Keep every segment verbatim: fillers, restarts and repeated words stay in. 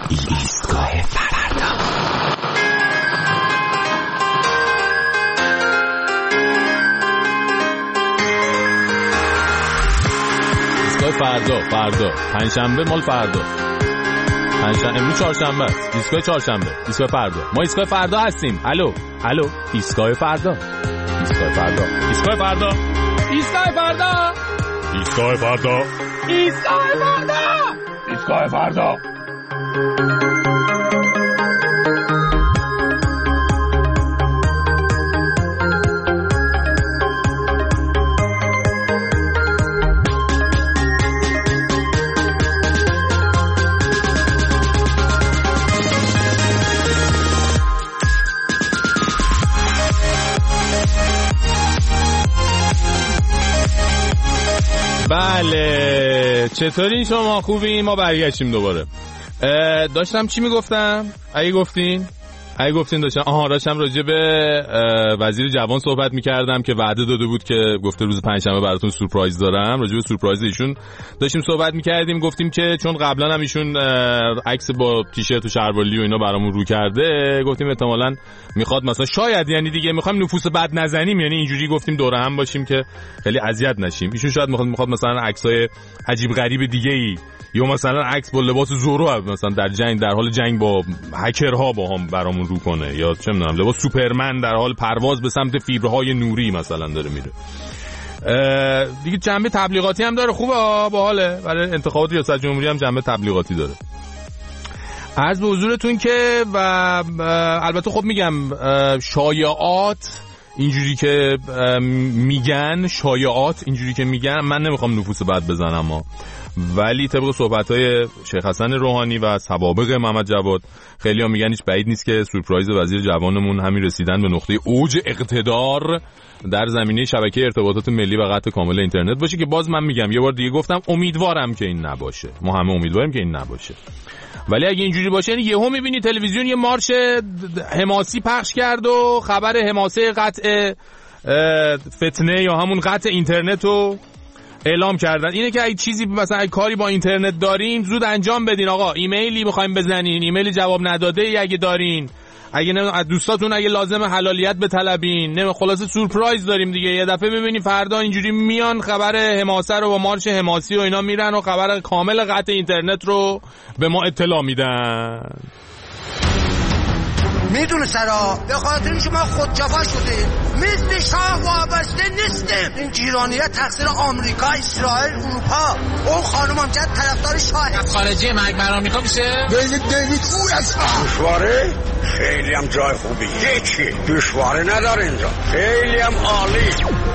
ایستگاه فردا. ایستگاه فردا فردا پنجشنبه مال فردا، پنجشنبه امروز چهارشنبه است، ایستگاه چهارشنبه، ایستگاه فردا. ما ایستگاه فردا هستیم. الو الو ایستگاه فردا، ایستگاه فردا، ایستگاه فردا، ایستگاه فردا، ایستگاه فردا، ایستگاه فردا، ایستگاه فردا. بله چطورین شما؟ خوبی؟ ما برگشتیم دوباره. داشتم چی میگفتم؟ اگه گفتین اگه گفتین داشتم آها داشتم راجع به وزیر جوان صحبت میکردم که وعده داده بود که گفته روز پنجشنبه براتون سورپرایز دارم. راجع به سورپرایز ایشون داشتیم صحبت میکردیم. گفتیم که چون قبلا هم ایشون عکس با تیشرت و شلواری و اینا برامون رو کرده، گفتیم احتمالاً میخواد مثلا شاید یعنی دیگه میخوایم نفوس بد نزنیم، یعنی اینجوری گفتیم دوره هم باشیم که خیلی اذیت نشیم. ایشون شاید میخواد میخواد مثلا عکسای عجیب غریب دیگه ای یا مثلا عکس با لباس زورو مثلا در جنگ در حال جنگ با هکرها با هم برامون رو کنه، یا چه میدونم لباس سوپرمن در حال پرواز به سمت فیبرهای نوری مثلا داره میره. دیگه جنبه تبلیغاتی هم داره، خوبه باحاله. برای انتخابات ریاست جمهوری هم جنبه تبلیغاتی داره. عرض به حضورتون که و البته خب میگم شایعات اینجوری که میگن، شایعات اینجوری که میگن، من نمیخوام نفوس بد بزنم ها، ولی طبق صحبت‌های شیخ حسن روحانی و سوابق محمد جواد خیلی ها میگن هیچ بعید نیست که سورپرایز وزیر جوانمون همین رسیدن به نقطه اوج اقتدار در زمینه شبکه ارتباطات ملی و قطع کامل اینترنت باشه، که باز من میگم یه بار دیگه گفتم امیدوارم که این نباشه، ما همه امیدواریم که این نباشه. ولی اگه اینجوری باشه یعنی یهو میبینی تلویزیون یه مارش حماسی پخش کرد و خبر حماسه قطع فتنه یا همون قطع اینترنت رو اعلام کردن. اینه که اگه چیزی مثلا اگه کاری با اینترنت دارین زود انجام بدین آقا. ایمیلی میخوایم بزنین، ایمیلی جواب نداده ای اگه دارین، اگه نه از دوستاتون اگه لازم حلالیت بطلبین، نه خلاصه سورپرایز داریم دیگه. یه دفعه ببینید فردا اینجوری میان خبر حماسه رو با مارش حماسی و اینا میرن و خبر کامل قطع اینترنت رو به ما اطلاع میدن. میدونه سرا به خاطر اینکه ما خود جفا شدیم مثل شاه وابسته نیستیم. این گیرانیت تقصیر آمریکا، اسرائیل، اروپا. اون خانم هم جد طرفدار شاه خارجی مرگ بر آمریکا میشه. دیوید دیوید اون از دشواره خیلی هم جای خوبی، هیچی دشواره نداره اینجا، خیلی هم عالی.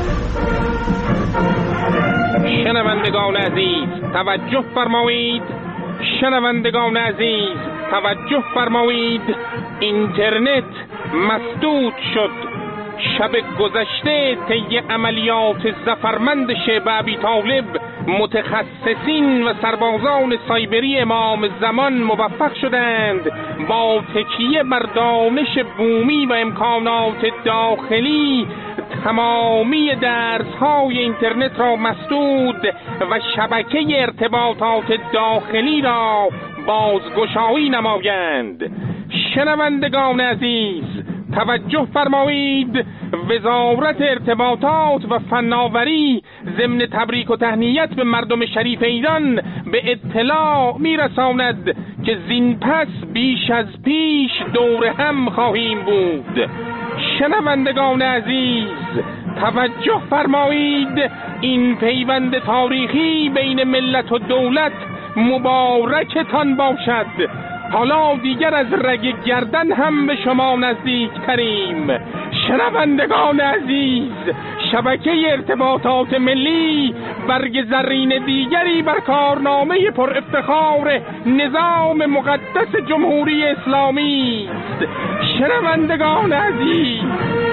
شنوندگان عزیز توجه فرمایید، شنوندگان عزیز توجه فرمایید، اینترنت مسدود شد. شب گذشته طی عملیات ظفرمند شیبه ابی طالب متخصصین و سربازان سایبری امام زمان موفق شدند با تکیه بر دانش بومی و امکانات داخلی تمامی درس‌های اینترنت را مسدود و شبکه ارتباطات داخلی را بازگشایی نمایند. شنوندگان عزیز توجه فرمایید، وزارت ارتباطات و فناوری ضمن تبریک و تهنیت به مردم شریف ایران به اطلاع میرساند که زین پس بیش از پیش دور هم خواهیم بود. شنوندگان عزیز توجه فرمایید، این پیوند تاریخی بین ملت و دولت مبارکتان باشد. حالا دیگر از رگ گردن هم به شما نزدیک تریم. شنوندگان عزیز، شبکه ارتباطات ملی برگ زرین دیگری بر کارنامه پر افتخار نظام مقدس جمهوری اسلامی است. شنوندگان عزیز،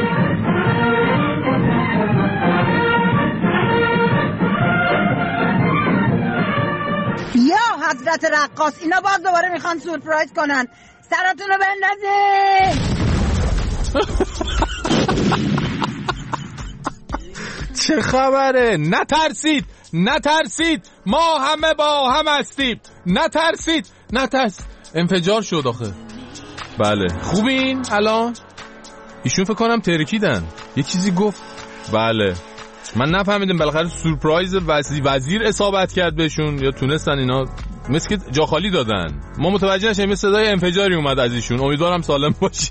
یا حضرت رقاص، اینا باز دوباره میخوان سورپرایز کنن، سراتونو بندازین. چه خبره؟ نترسید نترسید، ما همه با هم هستیم، نترسید، نترس. انفجار شد آخه. بله خوبین الان؟ ایشون فکر کنم ترکیدن، یه چیزی گفت. بله من نفهمیدم بالاخره سورپرایز وزیر وزیر اصابت کرد بهشون یا تونستن اینا مثل که جا خالی دادن. ما متوجه نشیم صدای انفجاری اومد از ایشون. امیدوارم سالم باشی.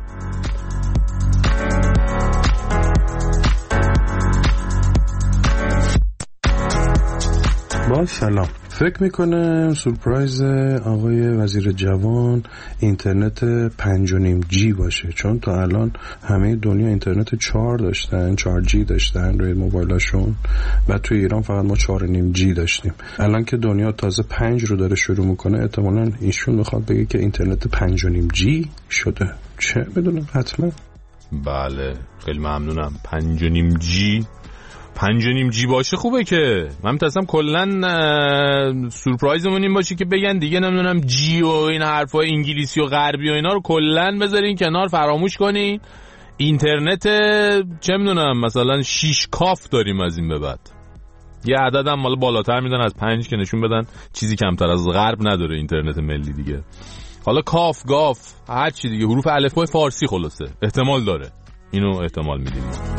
با سلام. فکر میکنم سورپرایز آقای وزیر جوان اینترنت پنج و نیم جی باشه، چون تا الان همه دنیا اینترنت چهار داشتن، چهار جی داشتن روی موبایلاشون و توی ایران فقط ما چهار و نیم جی داشتیم. الان که دنیا تازه پنج رو داره شروع میکنه، احتمالاً ایشون میخواد بگه که اینترنت پنج و نیم جی شده. چه میدونم حتما. بله خیلی ممنونم. پنج و نیم جی پنج و نیم جی باشه خوبه که من می‌ترسم کلن سورپرایزمون این باشه که بگن دیگه نمیدونم جی و این حرفای انگلیسی و غربی و اینا رو کلن بذارین کنار، فراموش کنین. اینترنت چه میدونم مثلا شش کاف داریم از این به بعد. یه عدد هم مال بالاتر میدن از پنج که نشون بدن چیزی کمتر از غرب نداره اینترنت ملی دیگه. حالا کاف گاف هر چی دیگه، حروف الفبای فارسی خلاصه احتمال داره. اینو احتمال میدیم.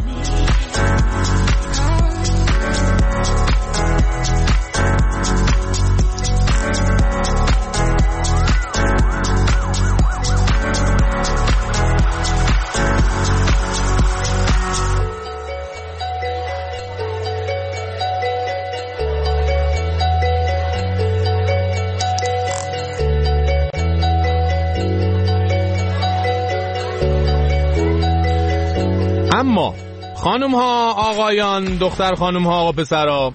اما خانم ها آقایان، دختر خانم ها آقا پسرها،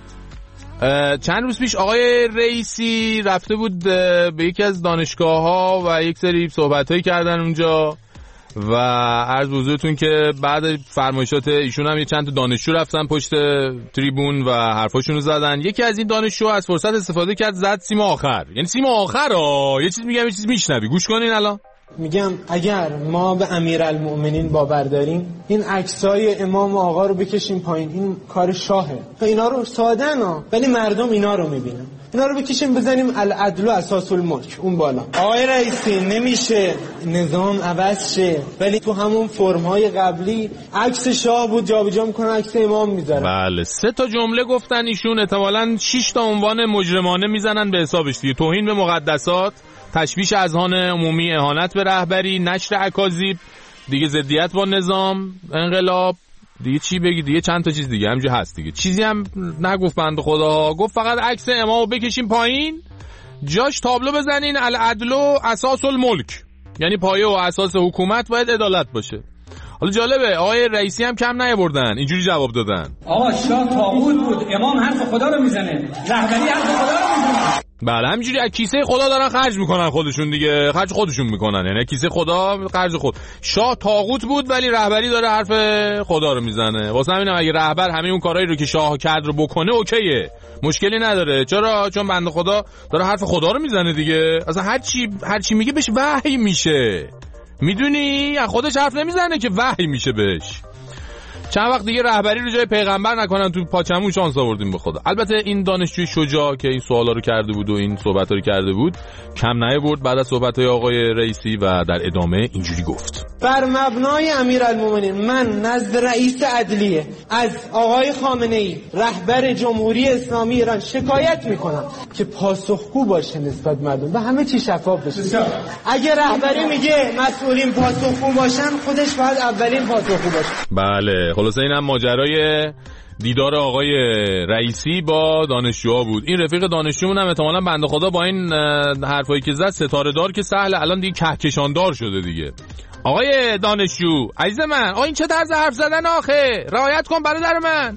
چند روز پیش آقای رئیسی رفته بود به یکی از دانشگاه ها و یک سری صحبت هایی کردن اونجا و عرض به حضورتون که بعد فرمایشات ایشون هم یه چند تا دانشجو رفتن پشت تریبون و حرفاشون رو زدن. یکی از این دانشجو از فرصت استفاده کرد، زد سیم آخر. یعنی سیم آخر ها یه چیز میگم، یه چیز میشنوی، گوش کنین الان. میگم اگر ما به امیرالمؤمنین باور داریم، این عکسای امام آقا رو بکشیم پایین، این کار شاهه. اینا رو سادن ها، ولی مردم اینا رو میبینن. اینا رو بکشیم بزنیم العدل و اساس الملک اون بالا. آقای رئیسی نمیشه نظام عوض شه، ولی تو همون فرم‌های قبلی عکس شاه بود جابجا میکنن عکس امام میذارن. بله سه تا جمله گفتن ایشون، احتمالاً شش تا عنوان مجرمانه میزنن به حسابش دیگه. توهین به مقدسات، تشویش اذهان عمومی، اهانت به رهبری، نشر اکاذیب، دیگه ضدیت با نظام، انقلاب، دیگه چی بگی دیگه، چند تا چیز دیگه همینجوری هست دیگه. چیزی هم نگفت بنده خدا، گفت فقط عکس امامو بکشیم پایین، جاش تابلو بزنین العدل و اساس الملک، یعنی پایه و اساس حکومت باید عدالت باشه. حالا جالبه آقای رئیسی هم کم نیاوردن، اینجوری جواب دادن. آقا شاه طاغوت بود، امام حرف خدا رو میزنه، رهبری حرف خدا رو میزنه. بله همینجوری از کیسه خدا دارن خرج میکنن خودشون دیگه، خرج خودشون میکنن، یعنی کیسه خدا خرج خود. شاه طاغوت بود ولی رهبری داره حرف خدا رو میزنه. واسه همینم اگه رهبر همه اون کارهایی رو که شاه کرد رو بکنه اوکیه، مشکلی نداره. چرا؟ چون بنده خدا داره حرف خدا رو میزنه دیگه. اصلا هر چی هر چی میگه بهش وحی میشه، میدونی؟ از خودش حرف نمیزنه که وحی میشه بهش. چند وقت دیگه رهبری رو جای پیغمبر نکنن تو پاچمون، شانس آوردیم به خدا. البته این دانشجوی شجاع که این سوالا رو کرده بود و این صحبت‌ها رو کرده بود کم نیاورد بعد از صحبت‌های آقای رئیسی و در ادامه اینجوری گفت: بر مبنای امیرالمومنین من نزد رئیس عدلیه از آقای خامنه‌ای رهبر جمهوری اسلامی ایران شکایت میکنم که پاسخگو باشه نسبت مردم و همه چی شفاف بشه. اگه رهبری میگه مسئولین پاسخگو باشن، خودش باید اولین پاسخگو باشه. بله خلاصه اینم ماجرای دیدار آقای رئیسی با دانشجوها بود. این رفیق دانشجومون هم احتمالاً بنده خدا با این حرفایی که زد ستاره دار که سهل الان دیگه کهکشان دار شده دیگه. آقای دانشجو عزیز من، آ این چه طرز حرف زدن آخه؟ رعایت کن برادر من.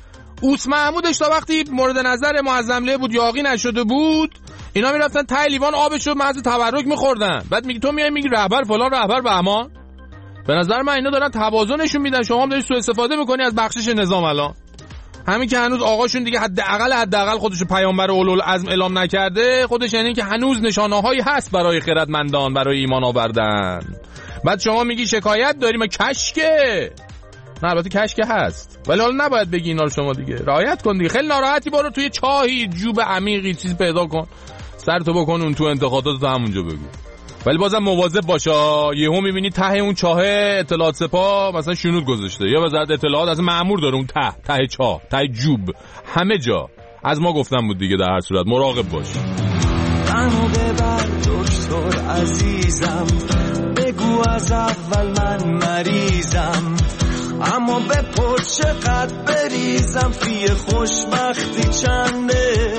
اوس محمودش تا وقتی مورد نظر معظمله بود یاغی نشده بود، اینا میرفتن ته لیوان آبشو محض تبرک میخوردن. بعد میگی تو میای میگی رهبر فلان رهبر بهمان. به نظر من اینا دارن توازنشون میدن، شما هم داری سوء استفاده میکنی از بخشش نظام. الان همین که هنوز آقاشون دیگه حداقل حداقل خودشو پیامبر اولوالعزم اعلام نکرده، خودش یعنی که هنوز نشانه‌هایی هست برای خردمندان برای ایمان آوردن. بعد شما میگی شکایت داریم، کشکه نه البته کش که هست، ولی حالا نباید بگی اینا رو شما دیگه. رعایت کن دیگه. خیلی ناراحتی برو توی چاهی جوب عمیقی چیز پیدا کن، سرتو بکن اون تو انتقادات همونجا بگو. ولی بازم مواظب باشه، یهو میبینی ته اون چاه اطلاعات سپاه مثلا شنود گذاشته یا وزارت اطلاعات از مأمور داره اون ته ته چاه ته جوب همه جا. از ما گفتم بود دیگه. در هر صورت مراقب باش. منو ببر دکتر عزیزم، بگو از اول من مریضم، اما به پل چقدر بریزم، فی خوشبختی چنده،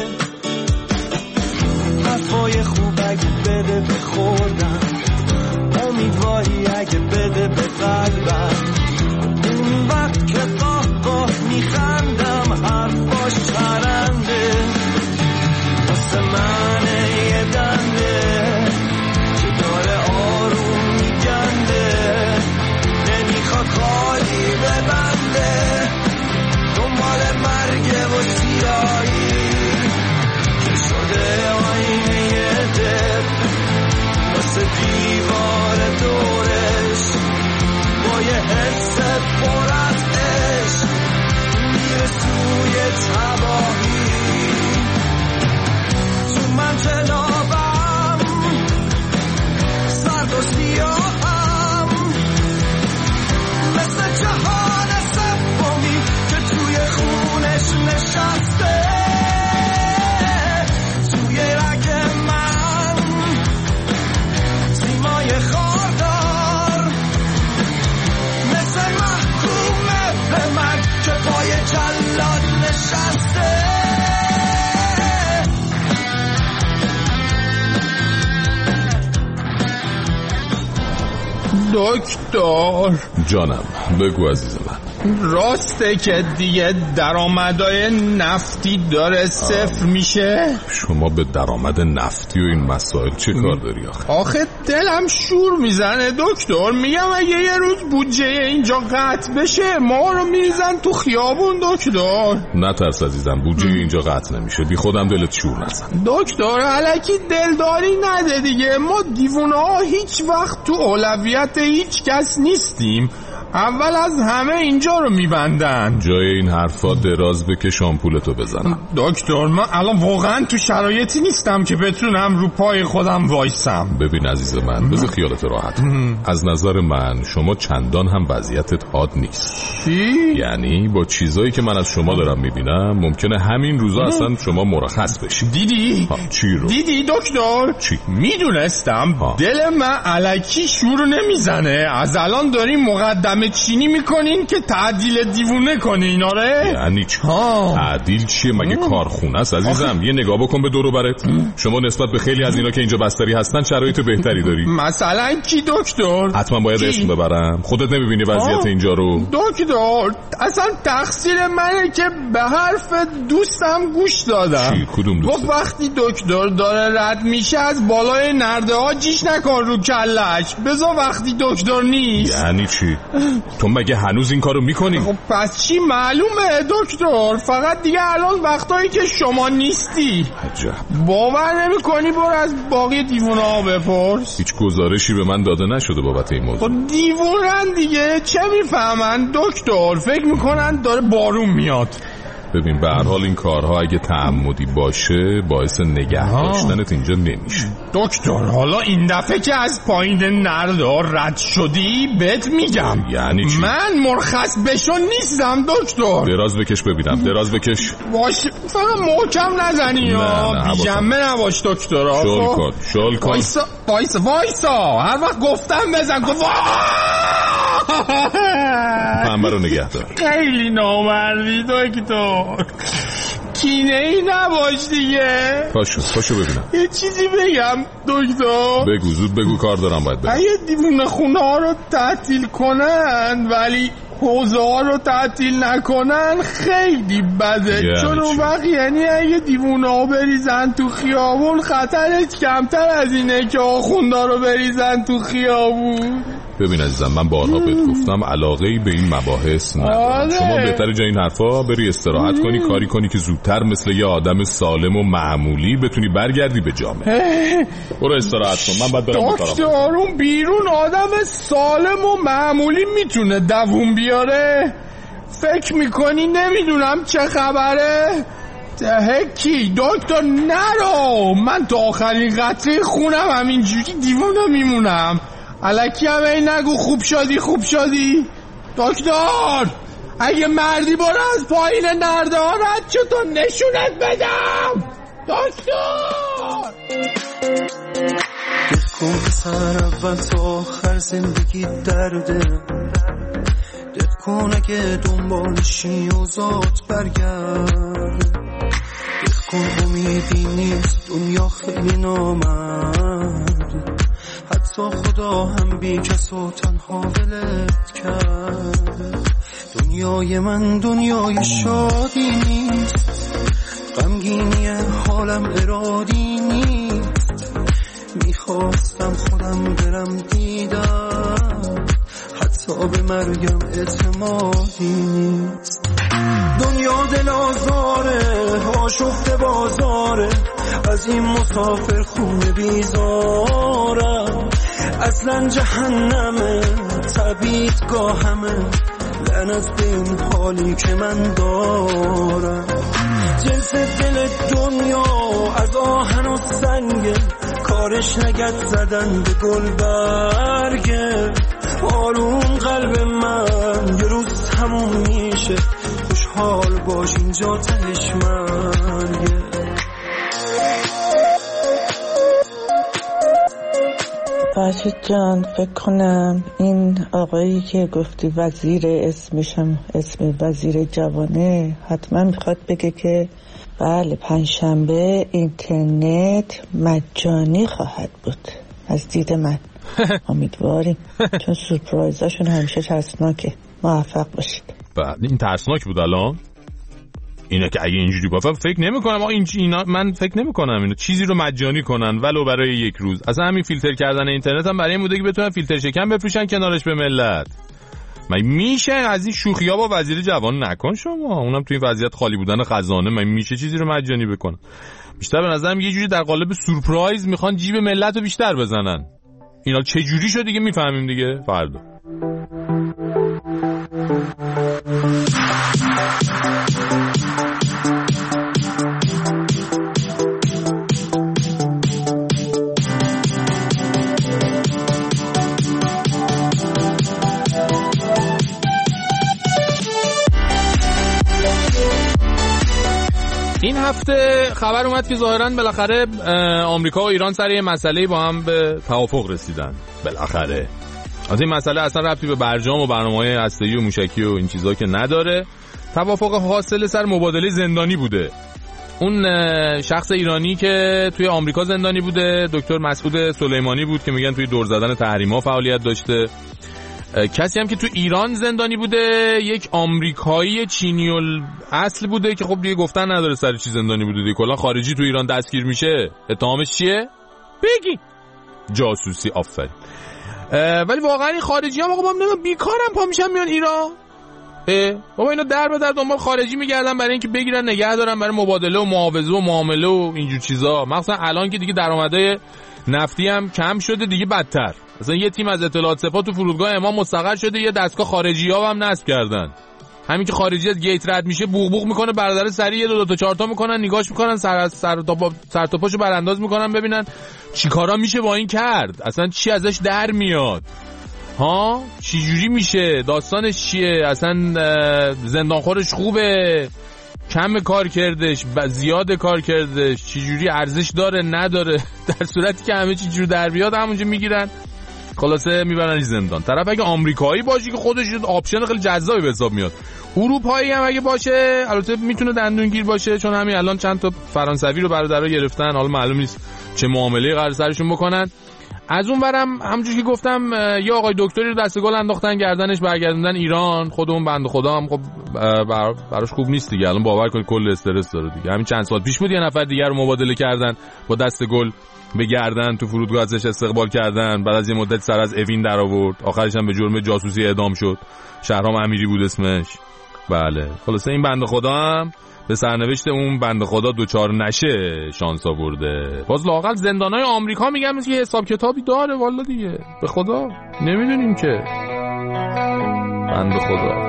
وفای خوب اگه بده به خودم، امیدواری اگه بده به قلبم، اون وقت که قاه قاه میخندم حرفاش چرنده، واسه من یه دنده که داره آروم میگنده، نمیخواد خالی ببنده، دنبال مرگ و سیایی که شده آینه دل، واسه دیوار دورش با یه حس پر از عشق میره سوی تباهی. تو منزلابم سرد و سیاهم، مثل جهان سومی که توی خونش نشسته، توی رگ من سیمای خاردار، مثل محکومه به من که پای جلاد نشسته. دکتر جانم بگو عزیز من. راسته که دیگه درآمدای نفتی داره صفر میشه؟ شما به درآمد نفتی و این مسائل چه کار داری آخه؟ آخه دلم شور میزنه دکتر. میگم اگه یه روز بودجه اینجا قطع بشه ما رو میریزن تو خیابون دکتر. نترس عزیزم، بودجه اینجا قطع نمیشه، بی خودم دلت شور نزن دکتر. الکی دلداری نده دیگه، ما دیوونه ها هیچ وقت تو اولویت هیچ کس نیستیم، اول از همه اینجا رو میبندن. جای این حرفا دراز بکش آمپولتو بزنم. دکتر من الان واقعا تو شرایطی نیستم که بتونم رو پای خودم وایسم. ببین عزیز من، بذار خیالت راحت. از نظر من شما چندان هم وضعیتت حاد نیست. چی؟ یعنی با چیزایی که من از شما دارم میبینم ممکنه همین روزا اصلا شما مرخص بشی. دیدی؟ ها. چی رو؟ دیدی دکتر؟ چی؟ میدونستم ها. دل من الکی شور نمیزنه. از الان داریم مقدم چینی میکنین که تعدیل دیوونه کنین. آره یعنی چی؟ تعدیل چیه؟ مگه کارخونه است عزیزم؟ آخه. یه نگاه بکن به دور و برت. شما نسبت به خیلی از اینا که اینجا بستری هستن شرایط بهتری داری. مثلا کی دکتر؟ حتما باید اسم ببرم. خودت نمیبینی وضعیت اینجا رو؟ دکتر اصلا تقصیر منه که به حرف دوستم گوش دادم. چی؟ کدوم دوست؟ گفت وقتی دکتر داره رد میشه از بالای نرده ها جیش نکن رو کلش، بذار وقتی دکتر نیست. یعنی چی؟ تو مگه هنوز این کارو میکنی؟ خب پس چی؟ معلومه دکتر، فقط دیگه الان وقتایی که شما نیستی. عجب. باور نمی کنی؟ برو از باقی دیوونه ها بپرس. هیچ گزارشی به من داده نشده بابت این موضوع. خب دیوونن دیگه، چه میفهمن دکتر؟ فکر میکنن داره بارون میاد. ببین به هر حال این کارها اگه تعمدی باشه باعث نگه داشتنت اینجا نمیشه. دکتر حالا این دفعه که از پایین نرده رد شدی بهت میگم. یعنی چی؟ من مرخص بشو نیستم دکتر. دراز بکش ببینم. دراز بکش. باش فقط محکم نزنی یا بی جنبه نباش دکتر. شل کن شل کن. وایسا وایسا وایسا هر وقت گفتم بزن. گفت پنبه رو نگه دار. خیلی نامردی دکتر. کینه ای نباش دیگه. پاشو پاشو ببینم. یه چیزی بگم دکتر. بگو زود بگو، کار دارم باید بگم. اگه دیوونه خونه ها رو تعطیل کنن ولی حوزه ها رو تعطیل نکنن خیلی بده. یعنی چون اون وقت یعنی اگه دیوونه ها بریزن تو خیابون خطرش کمتر از اینه که آخوندا رو بریزن تو خیابون. ببین عزیزم من بارها بهت گفتم علاقه‌ای به این مباحث ندارم. شما بهتره جای این حرفا بری استراحت کنی، کاری کنی که زودتر مثل یه آدم سالم و معمولی بتونی برگردی به جامعه. برو استراحت کن، من بعد برم دکتر اون بیرون آدم سالم و معمولی میتونه دووم بیاره. بیاره؟ فکر میکنی نمیدونم چه خبره؟ هکی دکتر نرو، من تا آخرین قطره خونم همینجوری دیوونه میمونم. الکی هم این نگو خوب شدی خوب شدی. دکتر اگه مردی برو از پایین نرده ها رد شو تا نشونت بدم. دکتر دکون پسر اول تا آخر زندگی درده، دکون اگه دنبالشی و ذات برگرد، دکون امیدی نیست دنیا خیلی نامرد، حتی خدا هم بی کس و تنها ولت کرد. دنیای من دنیای شادی نیست، غمگینی حالم ارادی نیست، میخواستم خودم برم دیدم، حتی به مرگم اعتمادی نیست. دنیا دل آزاره، آشفته بازاره، از این مسافر خونه بیزارم، اصلا جهنمه تبیدگاهمه، لعنت به این حالی که من دارم. جنس دل دنیا از آهن و سنگه، کارش نگد زدن به گل برگه، آروم قلب من یه روز تموم میشه، خوشحال باش اینجا تهش مرگه. فرشید جان فکر کنم این آقایی که گفتی وزیر اسمشم اسم وزیر جوانه، حتما میخواد بگه که بله پنجشنبه اینترنت مجانی خواهد بود از دید من. امیدواریم چون سورپرایزاشون همیشه ترسناکه. موفق باشید. بله این ترسناک بود الان اینا که اگه اینجوری گفتم فکر نمی‌کنم این اینا من فکر نمی‌کنم اینا چیزی رو مجانی کنن ولو برای یک روز. اصلا همین فیلتر کردن اینترنت هم برای این بوده که بتونن فیلتر شکن بفروشن کنارش به ملت. من میشه از این شوخی‌ها با وزیر جوان نکن شما، اونم توی این وضعیت خالی بودن خزانه من میشه چیزی رو مجانی بکنن. بیشتر به نظرم یه جوری در قالب سورپرایز میخوان جیب ملت رو بیشتر بزنن. اینا چه جوری شد دیگه میفهمیم دیگه فردا. این هفته خبر اومد که ظاهراً بالاخره آمریکا و ایران سر یه مسئله با هم به توافق رسیدن. بالاخره از این مسئله اصلا ربطی به برجام و برنامه‌های هسته‌ای و موشکی و این چیزا که نداره. توافق حاصل سر مبادله زندانی بوده. اون شخص ایرانی که توی آمریکا زندانی بوده دکتر مسعود سلیمانی بود که میگن توی دور زدن تحریم‌ها فعالیت داشته. کسی هم که تو ایران زندانی بوده یک آمریکایی چینی اصل بوده که خب دیگه گفتن نداره سر چی زندانی بوده دیگه. کلا خارجی تو ایران دستگیر میشه اتهامش چیه؟ بگی جاسوسی. آفرین. ولی واقعا این خارجی هم آقا با هم بیکارم پا میشن میان ایران. بابا اینا در به در دنبال خارجی میگردن برای اینکه بگیرن نگه دارن برای مبادله و معاوضه و معامله و اینجور چیزا. مثلا الان که دیگه درآمدهای نفتی هم کم شده دیگه بدتر. مثلا یه تیم از اطلاعات سپاه تو فرودگاه امام مستقر شده، یه دستگاه خارجی‌ها هم نصب کردن. همین که خارجی از گیت رد میشه بوق بوق میکنه برادر سریع دو, دو تا چهار تا میکنن نگاش میکنن سر از سر تا پا سر تا پاشو برانداز میکنن ببینن چیکارا میشه با این کرد، اصلا چی ازش در میاد، ها چی جوری میشه، داستانش چیه، اصلا زندانخورش خوبه، کم کار کردش، زیاد کار کردش، چی جوری ارزش داره نداره. در صورتی که همه چی جور در بیاد همونجا میگیرن خلاصه میبرن زندان. طرف اگه آمریکایی باشه که خودش آپشن خیلی جذابی به حساب میاد. اروپایی هم اگه باشه البته میتونه دندونگیر باشه چون همین الان چند تا فرانسوی رو برادرها گرفتن، حالا معلوم نیست چه معامله‌ای قرار سرشون بکنن. از اون برم همونجوری که گفتم یه آقای دکتری رو دست گل انداختن گردنش برگردوندن ایران. خود اون بنده خدا هم خب بر... براش خوب نیست دیگه، الان باور کنید کل استرس داره دیگه. همین چند سال پیش بود یه نفر دیگر رو مبادله کردن با دست گل به گردن تو فرودگاه ازش استقبال کردن، بعد از یه مدت سر از اوین در آورد، آخرش هم به جرم جاسوسی اعدام شد. شهرام امیری بود اسمش. بله خلاصه این بنده خدا هم به سرنوشت اون بنده خدا دوچار نشه شانس آورده. باز لااقل زندانای آمریکا میگم که حساب کتابی داره والا دیگه، به خدا نمیدونیم که بنده خدا.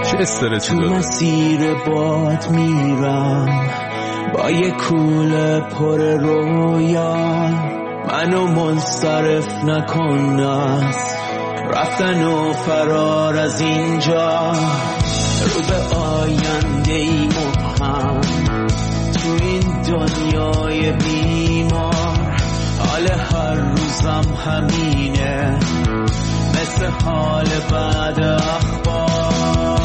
چه استرسی داره. تو مسیر باد میرم با یه کوله پر رویا، منو منصرف نکن از رفتن و فرار از اینجا، رو به آینده ای مبهم تو این دنیای بیمار، حال هر روزم همینه مثل حال بعد اخبار.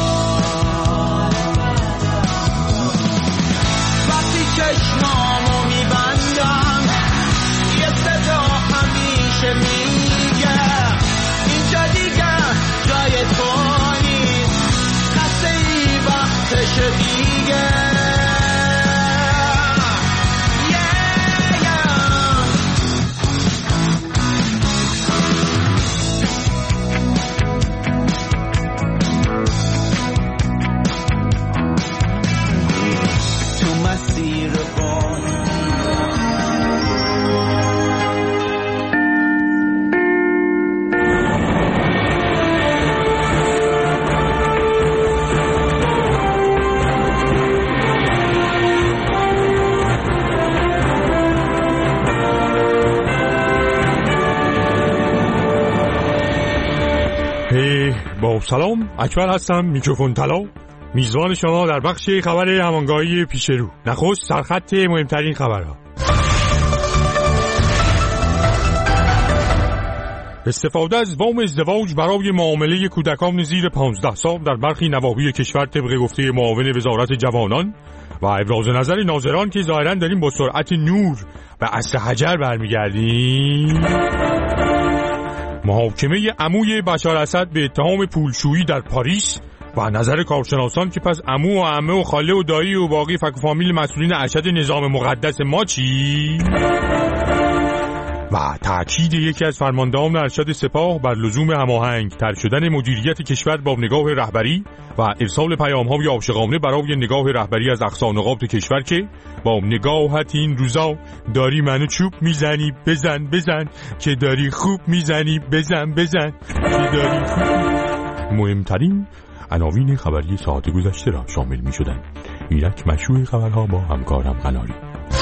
وقتی چشمامو میبندم یه صدا همیشه میگه اینجا دیگه جای تو نیست، خسته ای وقتش دیگه. با سلام، اکبر هستم، میکروفون طلا، میزبان شما در بخش خبر همانگاهی پیش رو. نخست سرخط مهمترین خبرها. استفاده از وام ازدواج برای معامله کودکان زیر پانزده سال در برخی نواحی کشور طبق گفته معاون وزارت جوانان و ابراز نظر ناظران که ظاهرا داریم با سرعت نور به عصر حجر برمیگردیم. محاکمه عموی بشار اسد به اتهام پولشویی در پاریس و نظر کارشناسان که پس عمو و عمه و خاله و دایی و باقی فک و فامیل مسئولین ارشد نظام مقدس ما چی؟ و تأکید یکی از فرماندهان ارشد سپاه بر لزوم هماهنگ تر شدن مدیریت کشور با نگاه رهبری و ارسال پیام‌های عاشقانه برای نگاه رهبری از اقصا نقاط کشور که با نگاهت این روزا داری منو چوب میزنی بزن بزن که داری خوب میزنی بزن بزن که داری خوب. مهمترین عناوین خبری ساعت گذشته را شامل می شدن. اینک مشروع خبرها با همکارم قناری.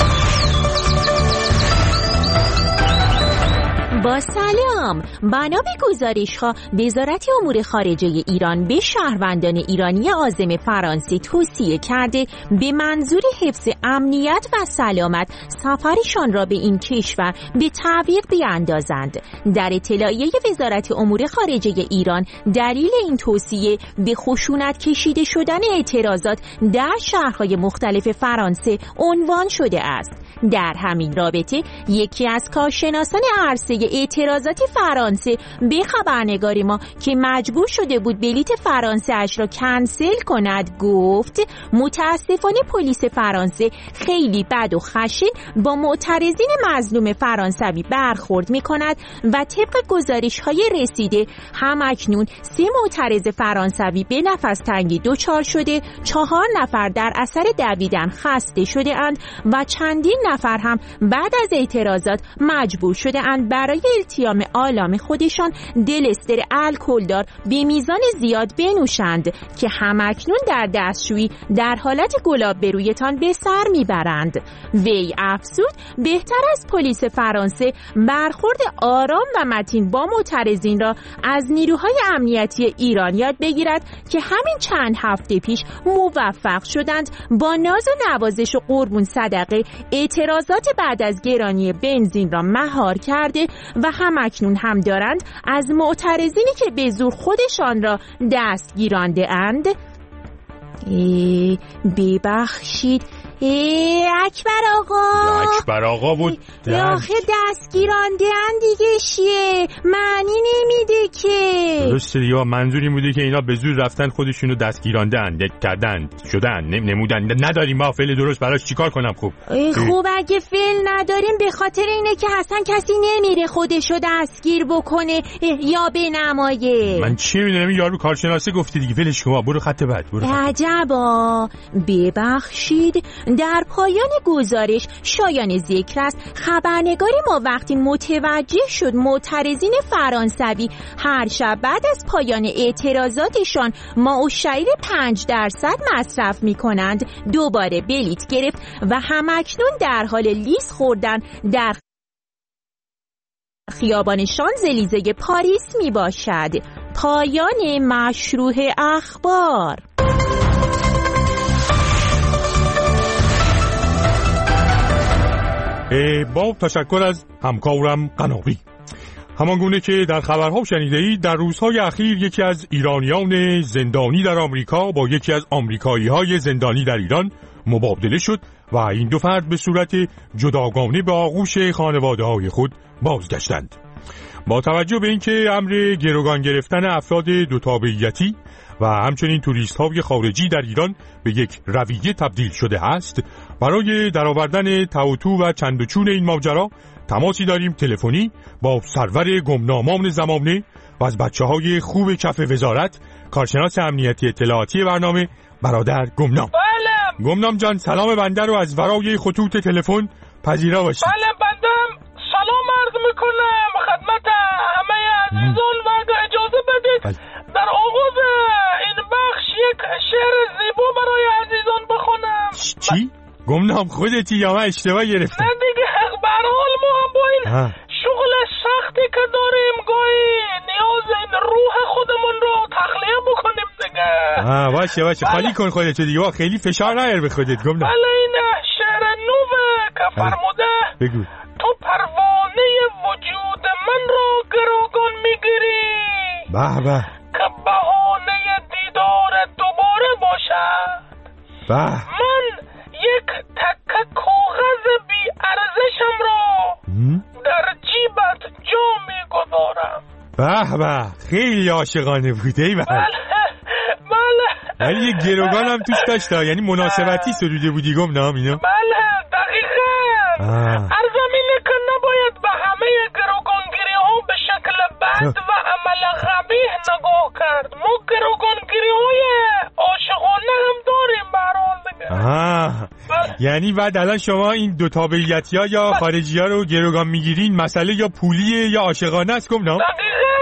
با سلام، بنا به گزارش‌ها وزارت امور خارجه ایران به شهروندان ایرانی عازم فرانسه توصیه کرده به منظور حفظ امنیت و سلامت سفرشان را به این کشور به تعویق بیاندازند. در اطلاعیه وزارت امور خارجه ایران دلیل این توصیه به خشونت کشیده شدن اعتراضات در شهرهای مختلف فرانسه عنوان شده است. در همین رابطه یکی از کارشناسان عرصه اعتراضات فرانسه به خبرنگاری ما که مجبور شده بود بلیت فرانسه اش را کنسل کند گفت متاسفانه پلیس فرانسه خیلی بد و خشن با معترضین مظلوم فرانسوی برخورد می کند و طبق گزارش های رسیده همکنون سه معترض فرانسوی به نفس تنگی دچار شده، چهار نفر در اثر دویدن خسته شده اند و چندین نفر هم بعد از اعتراضات مجبور شده اند برای التیام آلام خودشان دلستر الکلدار به میزان زیاد بنوشند که همکنون در دستشویی در حالت گلاب به رویتان به سر میبرند. وی افزود بهتر از پلیس فرانسه برخورد آرام و متین با معترضین را از نیروهای امنیتی ایران یاد بگیرد که همین چند هفته پیش موفق شدند با ناز و نوازش و قربون صدقه اعتراضات بعد از گرانی بنزین را مهار کرده و همکنون هم دارند از معترضینی که به زور خودشان را دستگیرانده اند. ببخشید اکبر آقا اکبر آقا بود آخه دستگیرانده اند دیگه چیه؟ معنی نمیده که. درسته دیگه، منظوری بوده که اینا به زور رفتن خودشونو دستگیرانده اند کردن شدن نمودن. نداریم ما فعل درست براش چیکار کنم؟ خوب خوب اگه فعل نداریم به خاطر اینه که اصلا کسی نمیره خودشو دستگیر بکنه یا بنمایه. من چی میدونم، یارو کارشناسی گفتی دیگه، ولش کن برو خط بعد. برو عجبا. ببخشید در پایان گزارش شایان ذکر است خبرنگار ما وقتی متوجه شد معترضین فرانسوی هر شب بعد از پایان اعتراضاتشان ماوشعیر پنج درصد مصرف می کنند دوباره بلیت گرفت و همکنون در حال لیز خوردن در خیابان شانزلیزه پاریس می باشد. پایان مشروح اخبار. با تشکر از همکارم قنابی. همانگونه که در خبرها شنیده اید در روزهای اخیر یکی از ایرانیان زندانی در آمریکا با یکی از آمریکایی‌های زندانی در ایران مبادله شد و این دو فرد به صورت جداگانه به آغوش خانواده‌های خود بازگشتند. با توجه به اینکه امر گروگان گرفتن افراد دو تابعیتی و همچنین توریست‌های خارجی در ایران به یک رویه تبدیل شده است، برای درآوردن توتو و چند و چون این ماجرا تماسی داریم تلفنی با سرور گمنامان زمانه و از بچه‌های خوب کف وزارت، کارشناس امنیتی اطلاعاتی برنامه برادر گمنام. بله. گمنام جان سلام بنده رو از ورای خطوط تلفن پذیرا باشید. بله بنده سلام عرض میکنم خدمت همه عزیزان و اگه اجازه بدید بله. در آغاز این بخش یک شعر زیبا برای عزیزان بخونم. چی؟ گمنام خودتی یا من اشتباه گرفتم؟ نه دیگه به هر حال ما هم با این ها. شغل سختی که داریم گاهی نیاز این روح خودمون رو تخلیه بکنیم دیگه. آه باشه باشه خالی کن خودتو دیگه با خیلی فشار نیار به خودت گمنام. بله این شعر نوه که فرموده بگو تو پروانه وجود من رو گروگان میگیری به به که بهانه دیدار دوباره باشد به من یک تکه کاغذ بی ارزشم رو در جیبت جا میگذارم. به به خیلی عاشقانه بوده ای. بله بله ولی یک گروگان هم توش داشت یعنی مناسبتی سروده بودی گمنام اینو. بله دقیقاً عرضم اینه که نباید به همه گروگانگیری ها به شکل بد و عمل قبیح نگاه کرد. ما گروگانگیری های عاشقانه هم داریم برحال دیگه. آه یعنی بعد الان شما این دو تابعیتی ها یا خارجی ها رو گروگان میگیرین مسئله یا پولیه یا عاشقانه است گمنام؟ دقیقاً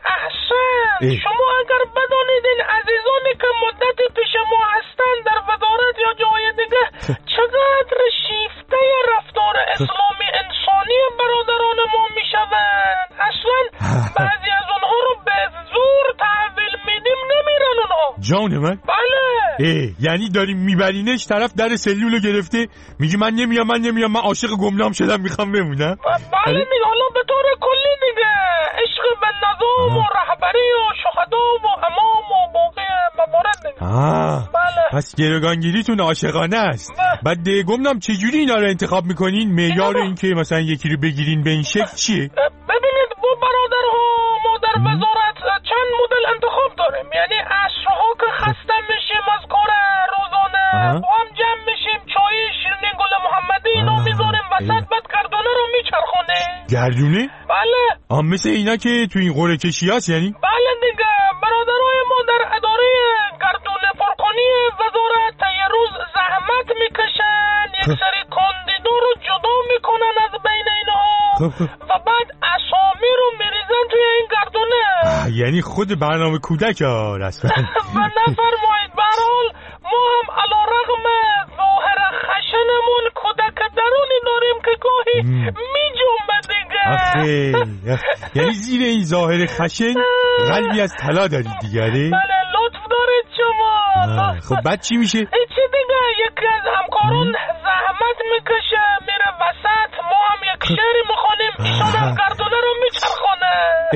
احسن. شما اگر بدانید این عزیزانی که مدتی پیش ما هستن در وزارت یا جای دیگه چقدر شیفته رفتار اسلامی انسانی برادران ما میشوند. اصلا بعضی از اونها رو به زور تحویل میدیم نمیرن اونها. جان من؟ بله. اه یعنی داریم میبرینش طرف در سلولو گرفته میگه من نمیام من نمیام من عاشق گمنام شدم میخوام بمونم. بله دیگه حالا به طور کلی دیگه عشق به نظام و رهبری و شهدا و امام و باقی موارد دیگه. آه بله. پس گروگانگیریتون عاشقانه است. بعد گمنام چجوری اینا رو انتخاب میکنین؟ معیار این که مثلا یکی رو بگیرین به این شکل چیه؟ ببینید با برادرها ما در وزارت چند مدل انتخاب داریم. یعنی عصرها که خسته میشیم از کار روزانه با هم جمع میشیم چای شیرینی گل محمدی اینو میذاریم وسط بعد گردونه رو میچرخونه. گردونه؟ بله. آه مثل اینا که تو این قرعه کشی هست یعنی؟ بله دیگه برادرای ما در اداره گردونه فرقانی وزارت یه روز زحمت میکشن یک سری کاندیدا رو جدا میکنن از بین اینها و بعد اسامی رو میریزن توی این گردونه. یعنی خود برنامه کودک ها رسما. و نفرمایید به هر حال ما هم علی رغم ظاهر خشنمون کودک درونی داریم که گاهی میجنبه دیگه. آخه یعنی زیر این ظاهر خشن قلبی از طلا دارید دیگه. بله لطف دارید شما. خب بعد چی میشه؟ چی دیگه یکی از همکارون زحمت میکشه میره وسط ما هم یک شعری میخونیم ایشان هم گردونه رو میچرخونه.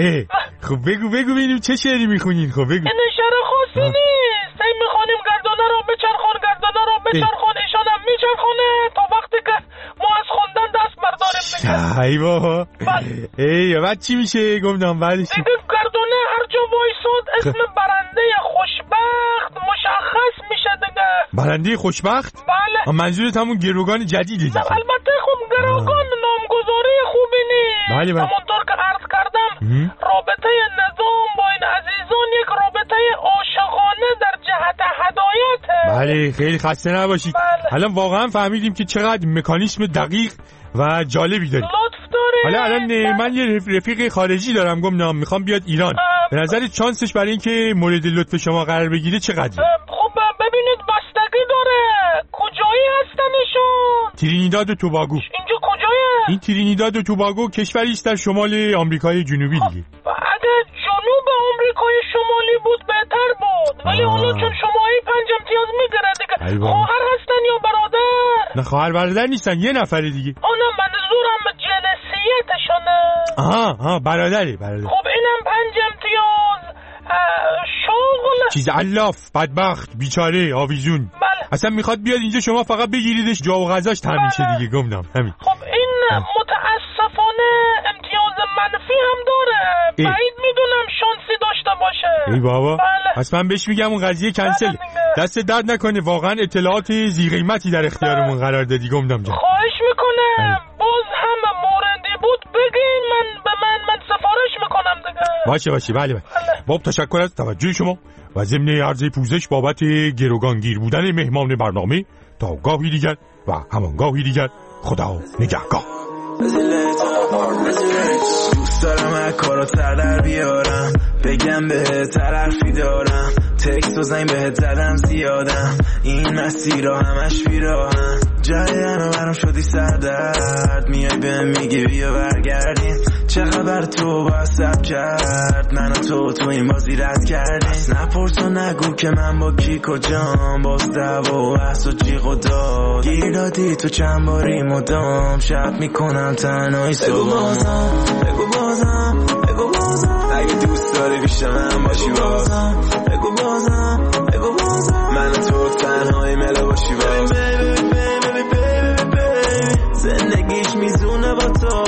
خب بگو بگو ببینیم چه شعری میخونین. خب بگو. این شعر خاصی نیست. این میخونیم گردونه رو بچرخون گردونه رو بچرخون ایشان هم میچرخونه تا وقتی که ما از خوندن دست برداریم دیگه. ای بابا. ای بعد چی میشه گمنام بعدش؟ دیگه گردونه هر جا وایساد اسم برنده خوشبخت مشخص میشه دیگه. برنده خوشبخت؟ بله. منظورت همون گروگان جدیده دیگه. البته خب گروگان نامگذاری خوبی نیست. بله بله. همونطور که عرض کردم رابطه نظام با این عزیزان یک رابطه عاشقانه در جهت هدایته. بله خیلی خسته نباشید. بله. الان واقعا فهمیدیم که چقدر مکانیسم دقیق و جالبی داری. لطف داری. حالا الان من یه رفیق خارجی دارم گمنام میخوام بیاد ایران. به نظر چانسش برای اینکه مورد لطف شما قرار بگیره چقدره؟ خب ببینید بستگی داره. کجایی هستنشون؟ ترینیداد و توباگو. اینجا کجایه؟ این ترینیداد و توباگو کشوری است در شمال آمریکای جنوبی دیگه. اگه جنوب آمریکای شمالی بود بهتر بود، ولی حالا چون شمالی پنج امتیاز میگیره دیگه. خواهر هستن یا برادر؟ نه خواهر برادر نیستن، یه نفر دیگه. آنه منظورم جنسیتشونه. آها آها برادری برادر. خب اینم پنج امتیاز. شغل چیز علاف بدبخت بیچاره آویزون. بله. اصلا میخواد بیاد اینجا شما فقط بگیریدش جا و غذاش تامین شه دیگه گمنام همین. خب این متاسفانه امتیاز منفی هم داره. بعید میدونم شانسی داشته باشه. ای بابا. بله. پس من بهش میگم اون قضیه کنسل. دست درد نکنه، واقعا اطلاعات زی قیمتی در اختیارمون بله. قرار دادی گمنام جان. خواهش میکنم. باز هم موردی بود بگین، من به من من سفارش میکنم دیگه. باشه باشه بله بله. باب تشکر از توجه شما و ضمن عرض پوزش بابت گروگانگیر بودن مهمان برنامه. تا گاهی دیگر و همان گاهی دیگر خدا نگهدار. دوست دارم هر کارو تر در بیارم، بگم به طرفی دارم، تکست و زنگ بهت زدم زیادم، این مسیر همش بیراهم، جریانو برام شدی سردرد، میای به میگی بیا برگردیم، چه خبر تو با سب کرد، من و تو تو این بازی رد کردیم، نپرس و نگو که من با کی کجام، باز دعوا و بحث و جیغ و داد، گیر دادی تو چند باری مدام، شب میکنم تنهایی صبح، بگو بازم بگو بازم بگو بازم، اگه دوست داری بیشتر من باشی بازم، بگو بازم بگو بازم، من و تو تنهایی ملا باشی باز، زندگیش میزونه با تو،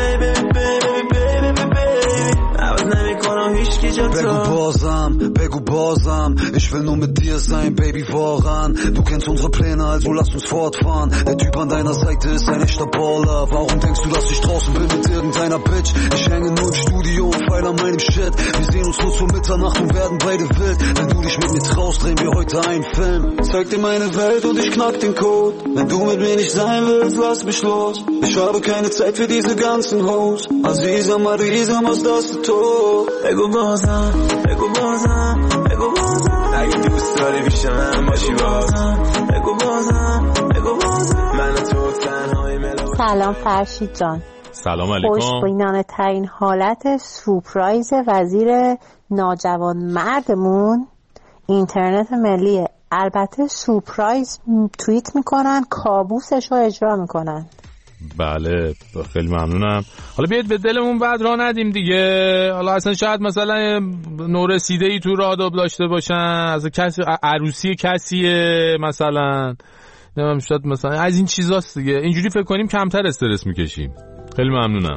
Begu Borsam, Begu Borsam, ich will nur mit dir sein, Baby, woran? Du kennst unsere Pläne, also lass uns fortfahren. Der Typ an deiner Seite ist ein echter Baller. Warum denkst du, dass ich draußen bin mit irgendeiner Bitch? Ich hänge nur im Studio und feil an meinem Shit. Wir sehen uns kurz vor Mitternacht und werden beide wild. Wenn du dich mit mir traust, drehen wir heute einen Film. Zeig dir meine Welt und ich knack den Code. Wenn du mit mir nicht sein willst, lass mich los. Ich habe keine Zeit für diese ganzen Hoes. Aziza, Marisa, was das du tust? Begu بازم بگو بازم بگو بازم، اگه دوست داری بیشتر من باشی بازم، بگو بازم بگو بازم، من و تو تنهایی ملا. سلام فرشید جان. سلام علیکم. خوشبینانه ترین حالت سورپرایز وزیر ناجوان مردمون اینترنت ملیه. البته سورپرایز توییت میکنن، کابوسش رو اجرا میکنن. بله خیلی ممنونم. حالا بیاید به دلمون بعد راه ندیم دیگه. حالا اصلا شاید مثلا نورسیده ای تو راه داشته باشن، از کسی عروسی کسیه مثلا، نمیدونم شاید مثلا از این چیزاست دیگه. اینجوری فکر کنیم کمتر استرس میکشیم. خیلی ممنونم.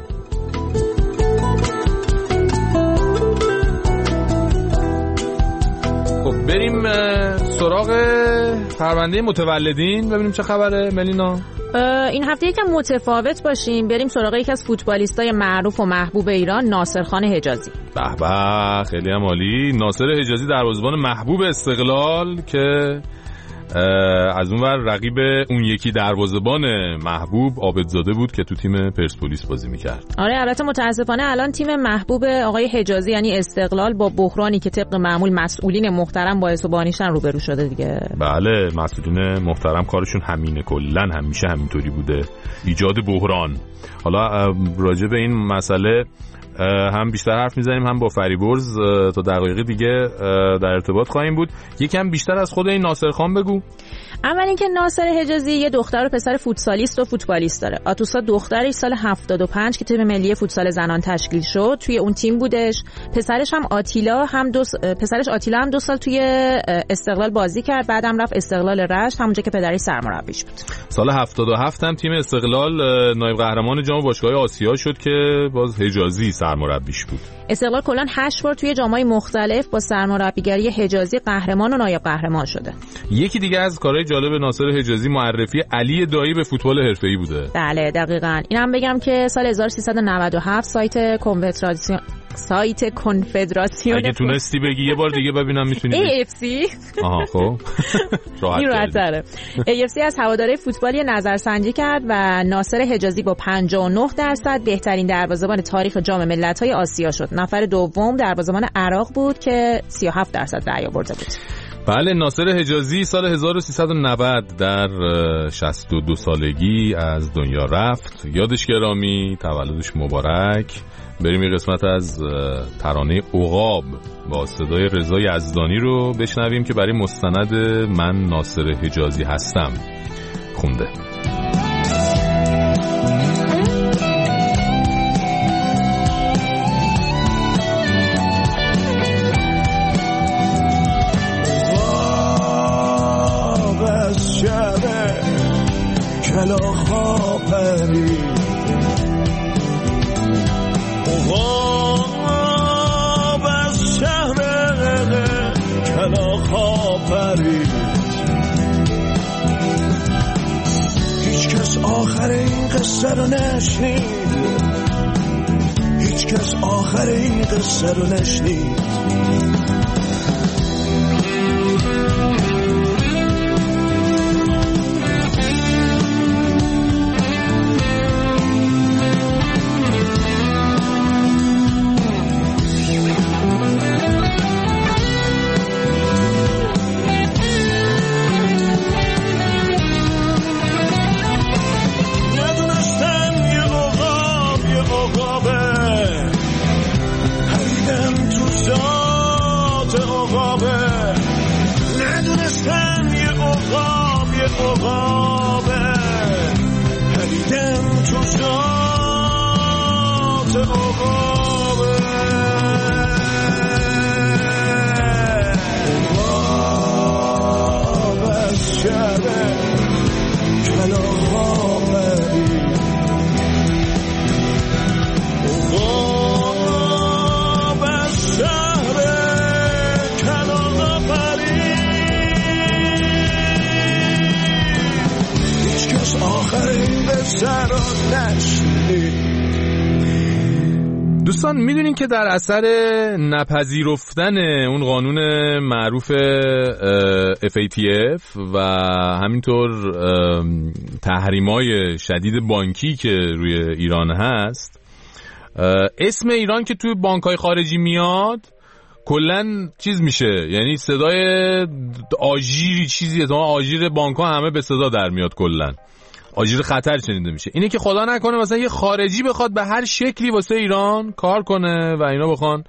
خب بریم سراغ پرونده متولدین ببینیم چه خبره. ملینا این هفته یکم متفاوت باشیم، بریم سراغ یکی از فوتبالیستای معروف و محبوب ایران، ناصرخان حجازی. به به خیلی هم عالی. ناصر حجازی دروازه‌بان محبوب استقلال که از اون ور رقیب اون یکی دروازه‌بان محبوب عابدزاده بود که تو تیم پرسپولیس بازی میکرد. آره البته متاسفانه الان تیم محبوب آقای حجازی یعنی استقلال با بحرانی که طبق معمول مسئولین محترم باعث و بانیشن روبرو شده دیگه. بله مسئولین محترم کارشون همینه، کلا همیشه همینطوری بوده، ایجاد بحران. حالا راجع به این مسئله هم بیشتر حرف میزنیم، هم با فریبرز تا دقایق دیگه در ارتباط خواهیم بود. یکم بیشتر از خود این ناصر خان بگو. اول اینکه ناصر حجازی یه دختر و پسر فوتسالیست و فوتبالیست داره. آتوسا دخترش سال هفتاد و پنج که تیم ملی فوتسال زنان تشکیل شد توی اون تیم بودش. پسرش هم آتیلا هم دو س... پسرش آتیلا هم دو سال توی استقلال بازی کرد، بعدم رفت استقلال رشت همونجا که پدرش سرمربیش بود. سال هفتاد و هفت هم تیم استقلال نایب قهرمان جام باشگاه آسیا شد که باز حجازی سرمربیش بود. استقلال کلاً هشت بار توی جام‌های مختلف با سرمربیگری حجازی قهرمان و نایب قهرمان شده. یکی دیگه از کارهای جالب ناصر حجازی معرفی علی دایی به فوتبال حرفه‌ای بوده. بله دقیقاً. اینم بگم که سال هزار و سیصد و نود و هفت سایت کنفدراسیون سایت کنفدراسیون. اگه تونستی بگی یه بار دیگه ببینم میتونی. ای اف سی. آها خب. راحت تره. ای اف سی از هواداره فوتبالی نظرسنجی کرد و ناصر حجازی با پنجاه و نه درصد بهترین دروازه‌بان تاریخ جام ملت‌های آسیا شد. نفر دوم دروازه‌بان عراق بود که سی و هفت درصد رأی آورده بود. بله، ناصر حجازی سال هزار و سیصد و نود در شصت و دو سالگی از دنیا رفت. یادش گرامی، تولدش مبارک. بریم یه قسمت از ترانه عقاب با صدای رضا یزدانی رو بشنویم که برای مستند من ناصر حجازی هستم خونده. کلاخا پری عقاب از شهر کلاخا پری هیچ کس آخر این قصه رو نشنید هیچ کس آخر این قصه رو نشنید دوستان، میدونین که در اثر نپذیرفتن اون قانون معروف اف ای تی اف و همینطور تحریم‌های شدید بانکی که روی ایران هست، اسم ایران که توی بانک‌های خارجی میاد کلن چیز میشه، یعنی صدای آژیری چیزیه، تا آژیر بانک‌ها همه به صدا در میاد، کلن آژیر خطر شنیده میشه. اینه که خدا نکنه مثلا یه خارجی بخواد به هر شکلی واسه ایران کار کنه و اینا بخوان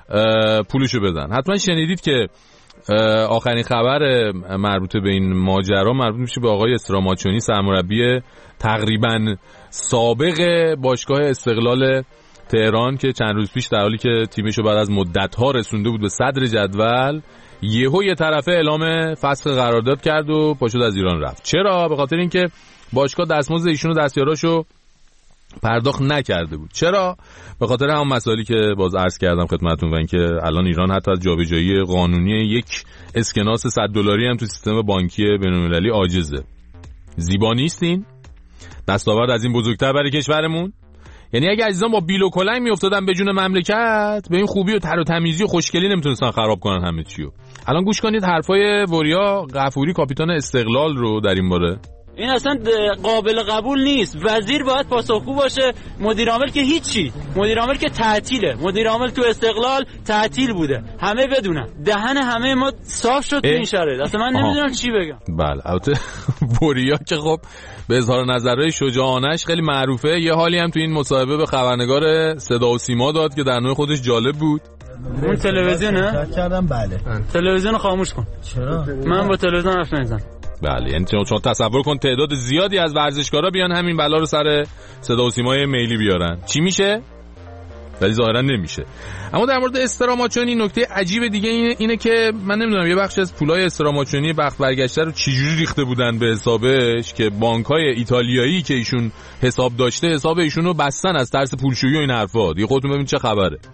پولشو بدن. حتما شنیدید که آخرین خبر مربوط به این ماجرا مربوط میشه به آقای استراماچونی، سرمربی تقریبا سابق باشگاه استقلال تهران که چند روز پیش در حالی که تیمشو بعد از مدت‌ها رسونده بود به صدر جدول، یهو یه طرفه اعلام فسخ قرارداد کرد و پاشد از ایران رفت. چرا؟ به خاطر اینکه باشگاه دستمزد ایشون و دستیاراشو پرداخت نکرده بود. چرا؟ به خاطر همون مسائلی که باز عرض کردم خدمتتون و اینکه الان ایران حتی از جابجایی قانونی یک اسکناس صد دلاری هم تو سیستم بانکی بین‌المللی عاجزه. زیبا نیستین؟ دستاورد از این بزرگتر برای کشورمون؟ یعنی اگه عزیزان با بیل و کلنگ میافتادن به جون مملکت، به این خوبی و تر و تمیزی و خوشگلی نمیتونستن خراب کنن همه چیو. الان گوش کنید حرفای وریا غفوری کاپیتان استقلال رو در این باره. این اصلا قابل قبول نیست. وزیر باید پاسخگو باشه، مدیر عامل که هیچی، مدیر عامل که تعطیله، مدیر عامل تو استقلال تعطیل بوده، همه بدونن، دهن همه ما صاف شد تو این شرایط. اصلا من نمیدونم چی بگم. بله البته وریا که خب به اظهار نظرهای شجاعانش خیلی معروفه. یه حالی هم تو این مصاحبه به خبرنگار صدا و سیما داد که در نوع خودش جالب بود. اون تلویزیونه؟ چک کردم بله. تلویزیون خاموش کن. چرا؟ من با تلویزیون حرف نمیزنم. بله، یعنی چون تصور کن تعداد زیادی از ورزشکارا بیان همین بلا رو سر صدا و سیمای میلی بیارن، چی میشه؟ ولی ظاهرا نمیشه. اما در مورد استراماچونی نکته عجیب دیگه اینه, اینه که من نمیدونم یه بخش از پولای استراماچونی بخت برگشته رو چجوری ریخته بودن به حسابش که بانک‌های ایتالیایی که ایشون حساب داشته حساب ایشون رو بستن از ترس پولشویی و این حرفا. دیگه خودتون ببینید چه خبره.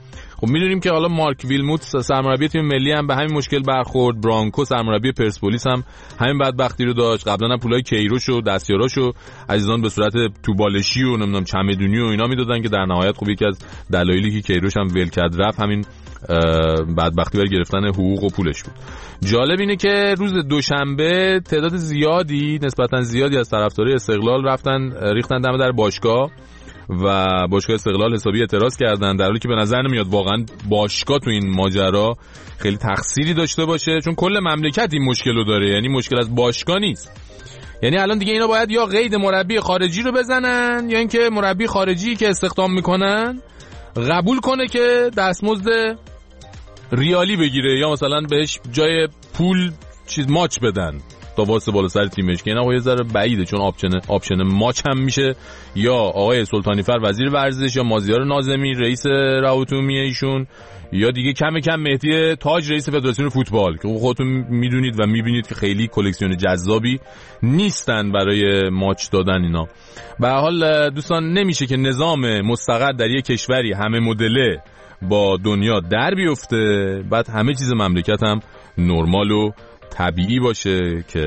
خب میدونیم که حالا مارک ویلموت سرمربی تیم ملی هم به همین مشکل برخورد، برانکو سرمربی پرسپولیس هم همین بدبختی رو داشت، قبلا هم پولای کیروش و دستیاراش و عزیزان به صورت توبالشی و نمیدونم چمدونی و اینا میدادن که در نهایت خب یکی از دلایلی که کیروش هم ول کرد رفت همین بدبختی برای گرفتن حقوق و پولش بود. جالب اینه که روز دوشنبه تعداد زیادی نسبتا زیادی از طرفدارای استقلال رفتن ریختن دم در باشگاه و باشگاه استقلال حسابی اعتراض کردن، در حالی که به نظر نمیاد واقعا باشگاه تو این ماجرا خیلی تقصیری داشته باشه، چون کل مملکت این مشکل رو داره، یعنی مشکل از باشگاه نیست. یعنی الان دیگه اینا باید یا قید مربی خارجی رو بزنن یا اینکه مربی خارجی که استخدام میکنن قبول کنه که دستمزد ریالی بگیره یا مثلا بهش جای پول چیز ماچ بدن تا واسه بالا سر تیمش، که اینا یه ذره بعیده چون آپشن آپشن ماچ هم میشه یا آقای سلطانی فر وزیر ورزش یا مازیار ناظمی رئیس روابط عمومی ایشون یا دیگه کم کم مهدی تاج رئیس فدراسیون فوتبال که خودتون میدونید و میبینید که خیلی کلکسیون جذابی نیستن برای ماچ دادن اینا. به هر حال دوستان نمیشه که نظام مستقر در یک کشوری همه مدله با دنیا در بیفته بعد همه چیز مملکت هم نرمال و طبیعی باشه که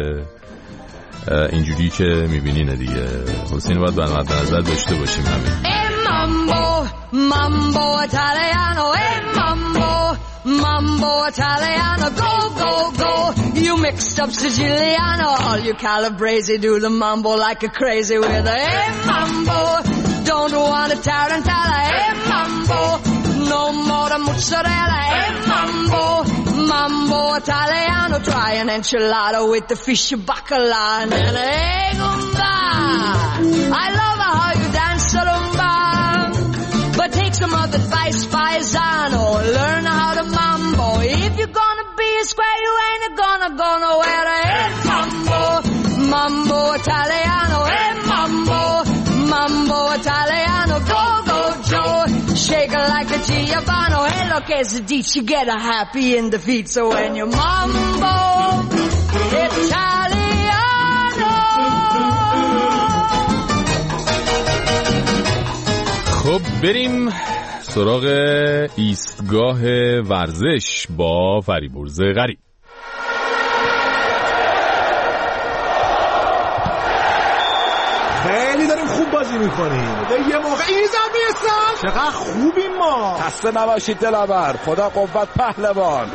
اینجوری که میبینینه دیگه. حسین باید برنامه نظر داشته باشیم همین. Mambo, mambo Italiano, hey mambo, mambo Italiano, go, go, go. You mixed up Siciliano, all you Calabrese do the mambo like a crazy with a hey mambo. Don't want a tarantella, hey mambo. No more the mozzarella, hey mambo. Mambo Italiano, try an enchilada with the fish bacala and a hey gumba. I love how you dance rumba. But take some of advice, paisano. Learn how to mambo. If you're gonna be a square, you ain't gonna go nowhere. Hey, mambo, mambo Italiano. Hey, mambo, mambo Italiano. Go, go, Joe. Shake it like a Giovanni. Hey, look, as a ditch, you get a happy in the feet. So when you mambo Italiano. خب بریم سراغ ایستگاه ورزش با فریبرز غریب. خیلی داریم خوب بازی میکنیم. یه موقع ایزم بیستم چقدر خوبیم ما. خسته نباشید دلاور. خدا قوت پهلوان.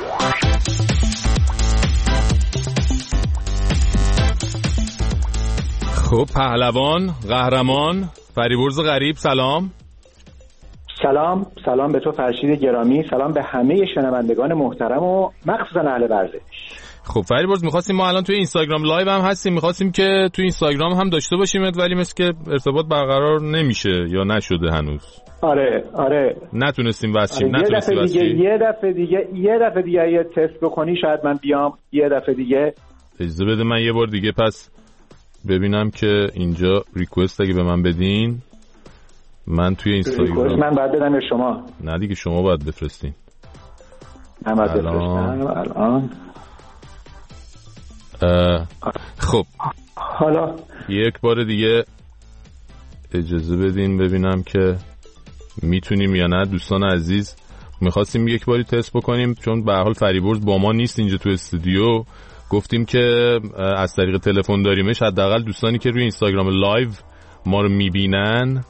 خب پهلوان قهرمان فریبرز غریب سلام. سلام سلام به تو فرشید گرامی، سلام به همه شنوندگان محترم و مخصوصا اهل ورزش. خب فریبرز می‌خواستیم ما الان توی اینستاگرام لایو هم هستیم، می‌خواستیم که توی اینستاگرام هم داشته باشیمت ولی مثل که ارتباط برقرار نمیشه یا نشده هنوز. آره آره نتونستیم واسیم آره. نتونستیم یه دفعه دیگه یه دفعه دیگه یه دفعه دیگه یه تست بکنی شاید من بیام یه دفعه دیگه. اجازه بده من یه بار دیگه پس ببینم که اینجا ریکوست اگه به من بدین من توی اینستاگرام من باید بدم به شما. نه دیگه شما باید بفرستین. من باید بفرستم الان. خب حالا یک بار دیگه اجازه بدین ببینم که میتونیم یا نه. دوستان عزیز میخواستیم یک باری تست بکنیم چون به هر حال فریبرز با ما نیست اینجا تو استودیو، گفتیم که از طریق تلفن داریمش، حداقل دوستانی که روی اینستاگرام لایو ما رو میبینن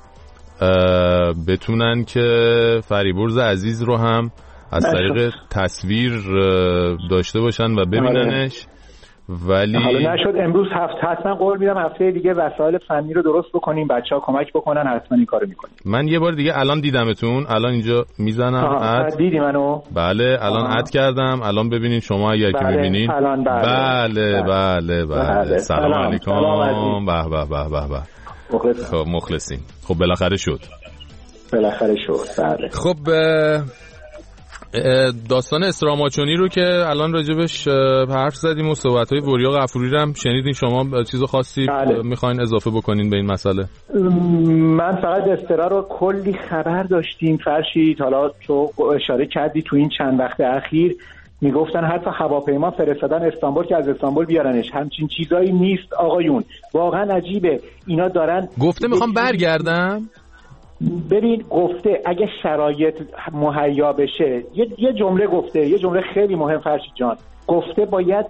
بتونن که فریبرز عزیز رو هم از طریق تصویر داشته باشن و ببیننش. ولی حالا نشد امروز هفت حتما قول میدم هفته دیگه وسایل فنی رو درست بکنیم، بچه‌ها کمک بکنن، حتما این کارو میکنیم. من یه بار دیگه الان دیدمتون، الان اینجا میزنم اد. دیدی منو؟ بله الان اد کردم، الان ببینین شما اگر بله. که میبینین بله بله بله, بله. بله. سلام علیکم. به به به به به. خب مخلصیم. خب بالاخره شد. بالاخره شد. بله. خب داستان اسراماچونی رو که الان راجبش حرف زدیم و صحبت‌های وریا غفوری رو هم شنیدین، شما چیز خاصی بله. میخواین اضافه بکنین به این مسئله؟ من فقط استرا رو کلی خبر داشتیم فرشید، حالا تو اشاره کردی تو این چند وقت اخیر میگفتن حتی هواپیما فرستادن استانبول که از استانبول بیارنش، همچین چیزایی نیست آقایون، واقعا عجیبه. اینا دارن گفته میخوام برگردم ببین گفته اگه شرایط مهیا بشه، یه یه جمله گفته، یه جمله خیلی مهم فرشید جان، گفته باید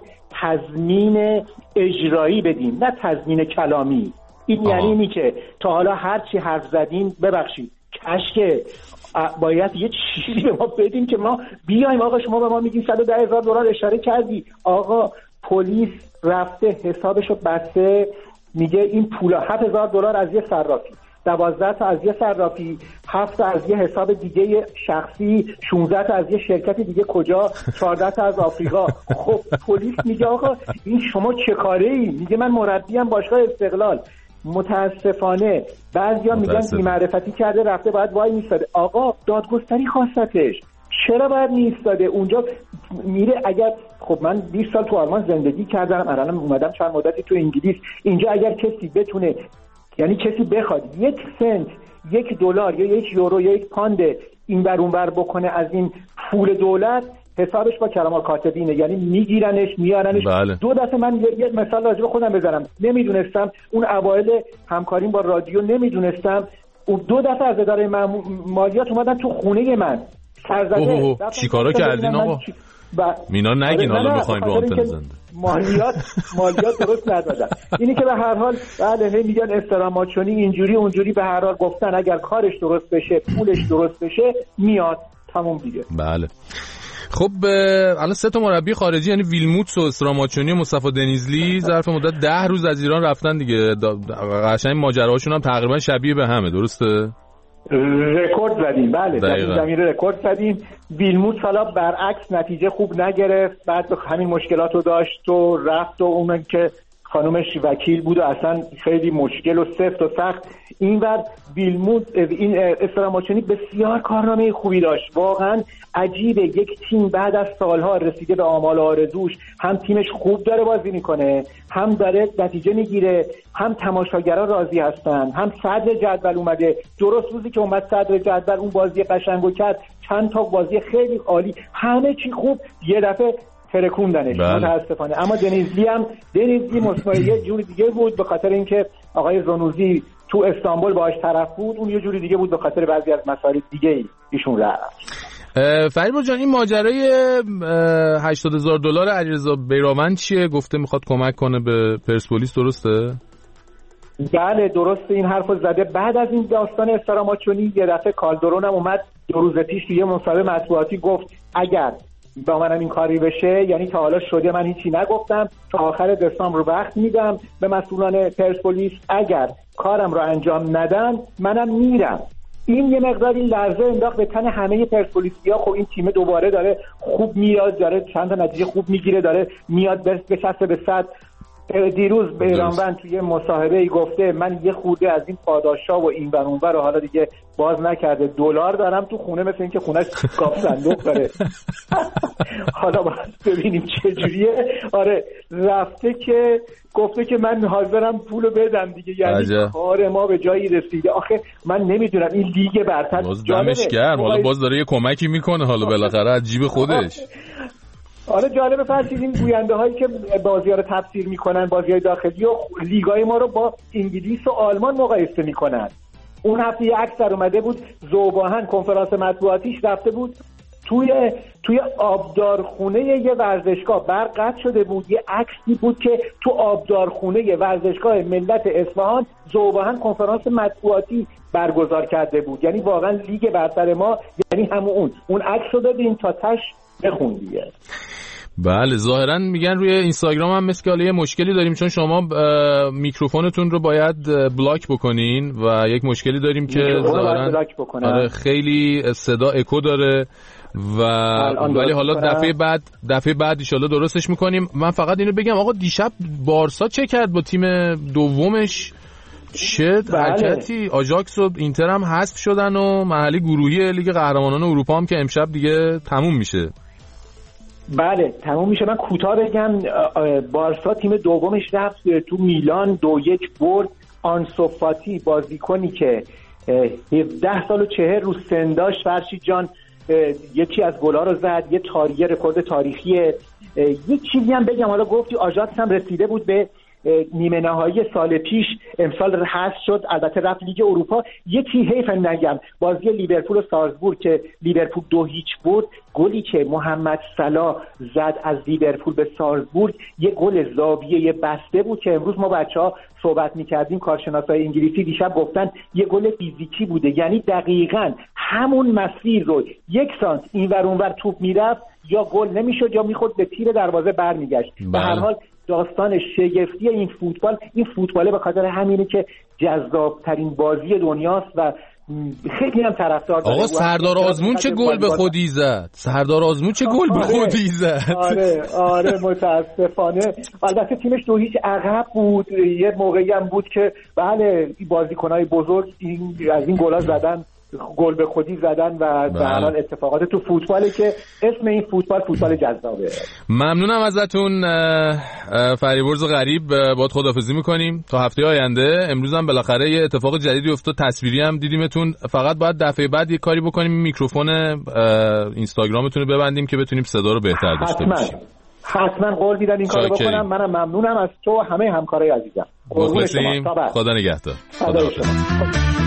تضمین اجرایی بدیم نه تضمین کلامی. این آه. یعنی اینی که تا حالا هر چی حرف زدین ببخشید کشکه باید یه چیزی به ما بدیم که ما بیایم. آقا شما به ما میگین صد و ده هزار دلار اشاره کردی، آقا پلیس رفته حسابشو بسته، میگه این پولا هفت هزار دلار از یه صرافی، دوازده تا از یه صرافی، هفت تا از یه حساب دیگه شخصی، شانزده تا از یه شرکت دیگه کجا، چهارده تا از آفریقا. خب پلیس میگه آقا این شما چه کاره ای؟ میگه من مربیم باشگاه استقلال. متاسفانه بعضیا میگن بی‌معرفتی کرده رفته باید وای میستاده. آقا دادگستری خواستتش، چرا باید میستاده اونجا میره؟ اگر خب من بیست سال تو آلمان زندگی کردم، الان اومدم چند مدتی تو انگلیس، اینجا اگر کسی بتونه، یعنی کسی بخواد یک سنت، یک دلار یا یک یورو یا یک پوند این بر اون بر بکنه از این پول دولت، حسابش با کرام الکاتبینه، یعنی میگیرنش میارنش. بله. دو دفعه من یه مثال راجع به خودم بزنم، نمیدونستم اون اوایل همکاریم با رادیو، نمیدونستم اون دو دفعه از اداره مالیات اومدن تو خونه من سرزده. چیکارا کردین آقا؟ ب... مینا نگین حالا میخواین رو آنتن زنده. مالیات مالیات درست ندادن. اینی که به هر حال بله هی میگن استراماچونی اینجوری اونجوری، به هر حال گفتن اگر کارش درست بشه پولش درست بشه میاد، تموم دیگه. بله. خب الان سه تا مربی خارجی یعنی ویلموتس و استراماچونی و مصطفی دنیزلی ظرف مدت ده روز از ایران رفتن دیگه. قشنگ ماجراهاشون هم تقریبا شبیه به همه، درسته؟ رکورد زدیم بله، در این زمینه رکورد زدیم. ویلموت حالا برعکس نتیجه خوب نگرفت، بعد همین مشکلات رو داشت و رفت و اون که خانومش وکیل بود و اصلا خیلی مشکل و سفت و سخت. اینور ویلموت این استراماچونی بسیار کارنامه خوبی داشت، واقعا عجیبه یک تیم بعد از سالها رسیده به آمال و آرزوش، هم تیمش خوب داره بازی میکنه، هم داره نتیجه میگیره، هم تماشاگرها راضی هستن، هم صدر جدول اومده. درست روزی که اومد صدر جدول اون بازی قشنگو کرد، چند تا بازی خیلی عالی، همه چی خوب، یه دفعه ترکوندنش متاسفانه. اما دنیزلی هم دنیزلی مصنوعی یه جوری دیگه بود، به خاطر اینکه آقای زنوزی تو استانبول باهاش طرف بود، اون یه جوری دیگه بود به خاطر بعضی از مسائل دیگه ایشون رفت. فریبرز جان این ماجرای هشتاد هزار دلار علیرضا بیرانوند چیه؟ گفته میخواد کمک کنه به پرسپولیس، درسته؟ بله درسته، این حرفو زده. بعد از این داستان استراماچونی یه دفعه کالدرون هم اومد دو روز پیش توی مصاحبه مطبوعاتی گفت اگر با منم این کاری بشه، یعنی تا حالا شده من هیچی نگفتم، تا آخر دسامبر وقت میدم به مسئولان پرسپولیس، اگر کارم رو انجام ندن منم میرم. این یه مقداری لرزه انداخت به تن همه پرسپولیسیا. خب این تیم دوباره داره خوب میاد، داره چند تا نتیجه خوب میگیره، داره میاد به شصت به صد. دیروز بیرانوند توی مصاحبه ای گفته من یه خورده از این پاداشا و این ور اون ور حالا دیگه باز نکرده، دلار دارم تو خونه مثل اینکه خونه‌اش کاف صندوق داره. حالا باید ببینیم چه جوریه. آره رفته که گفته که من حاضرم پولو بدم دیگه، یعنی کار ما به جایی رسیده. آخه من نمیدونم این لیگ برتر باز دمش گرم، حالا باز داره یه کمکی میکنه، حالا بالاخره از جیب خودش. آره جالبه فرشید این گوینده هایی که بازی‌ها رو تفسیر میکنن، بازی‌های داخلی و لیگای ما رو با انگلیس و آلمان مقایسه میکنن. اون هفته یه عکس در اومده بود، ذوباهن کنفرانس مطبوعاتیش رفته بود توی توی آبدارخونه یه ورزشگاه، برق قطع شده بود، یه عکسی بود که تو آبدارخونه ورزشگاه ملت اصفهان ذوباهن کنفرانس مطبوعاتی برگزار کرده بود. یعنی واقعا لیگ برتر ما یعنی همون اون اون عکس رو دادین تا تش بخون دیگه. بله ظاهرا میگن روی اینستاگرام هم مثل که حالا یه مشکلی داریم، چون شما میکروفونتون رو باید بلاک بکنین و یک مشکلی داریم که ظاهرا آره خیلی صدا اکو داره و ولی حالا دفعه بعد دفعه بعد ان شاءالله درستش میکنیم. من فقط اینو بگم آقا دیشب بارسا چه کرد با تیم دومش؟ چه حرکتی. آژاکس و اینتر هم حذف شدن و مرحله گروهی لیگ قهرمانان اروپا هم که امشب دیگه تموم میشه. بله تموم میشه. من کوتاه بگم بارسا تیم دومش رفت تو میلان دو یک برد. آنسو فاتی بازیکنی که هفده سال و چهل روز سن داشت فرشید جان یکی از گلا رو زد، یه تاریخ رکورد تاریخیه. یه چیزی هم بگم، حالا گفتی آژاکس هم رسیده بود به نیمه نهایی سال پیش امسال حذف شد، البته رفت لیگ اروپا. یکی حیف نگم بازی لیورپول و سالزبورگ که لیورپول دو هیچ بود، گلی که محمد صلاح زد از لیورپول به سالزبورگ یه گل زاویه بسته بود که امروز ما بچه‌ها صحبت می‌کردیم، کارشناسای انگلیسی دیشب گفتن یه گل فیزیکی بوده، یعنی دقیقاً همون مسیر رو یک سانت اینور اونور توپ میرفت یا گل نمیشد یا میخورد به تیر دروازه برمیگشت. به هر حال داستان شگفتی این فوتبال، این فوتباله به خاطر همینه که جذابترین بازی دنیاست و خیلی هم طرفدار داره. آقا سردار آزمون چه گل به خودی زد، سردار آزمون چه گل به خودی زد. آره آره متاسفانه البته تیمش دو هیچ عقب بود. یه موقعی هم بود که بله بازیکنای بزرگ این از این گلا زدن، گل به خودی زدن و به هر حال اتفاقات تو فوتباله که اسم این فوتبال فوتبال جذابه. ممنونم ازتون فریبرز غریب، باهات خداحافظی میکنیم تا هفته آینده. امروز هم بالاخره یه اتفاق جدیدی افتاد، تصویری هم دیدیمتون. فقط باید دفعه بعد یه کاری بکنیم میکروفون اینستاگرامتون رو ببندیم که بتونیم صدا رو بهتر داشته باشیم. حتما قول میدم این کارو بکنم. منم ممنونم از تو و همه همکارای عزیزم. مخلصیم، خدا نگهدار. خدا شما.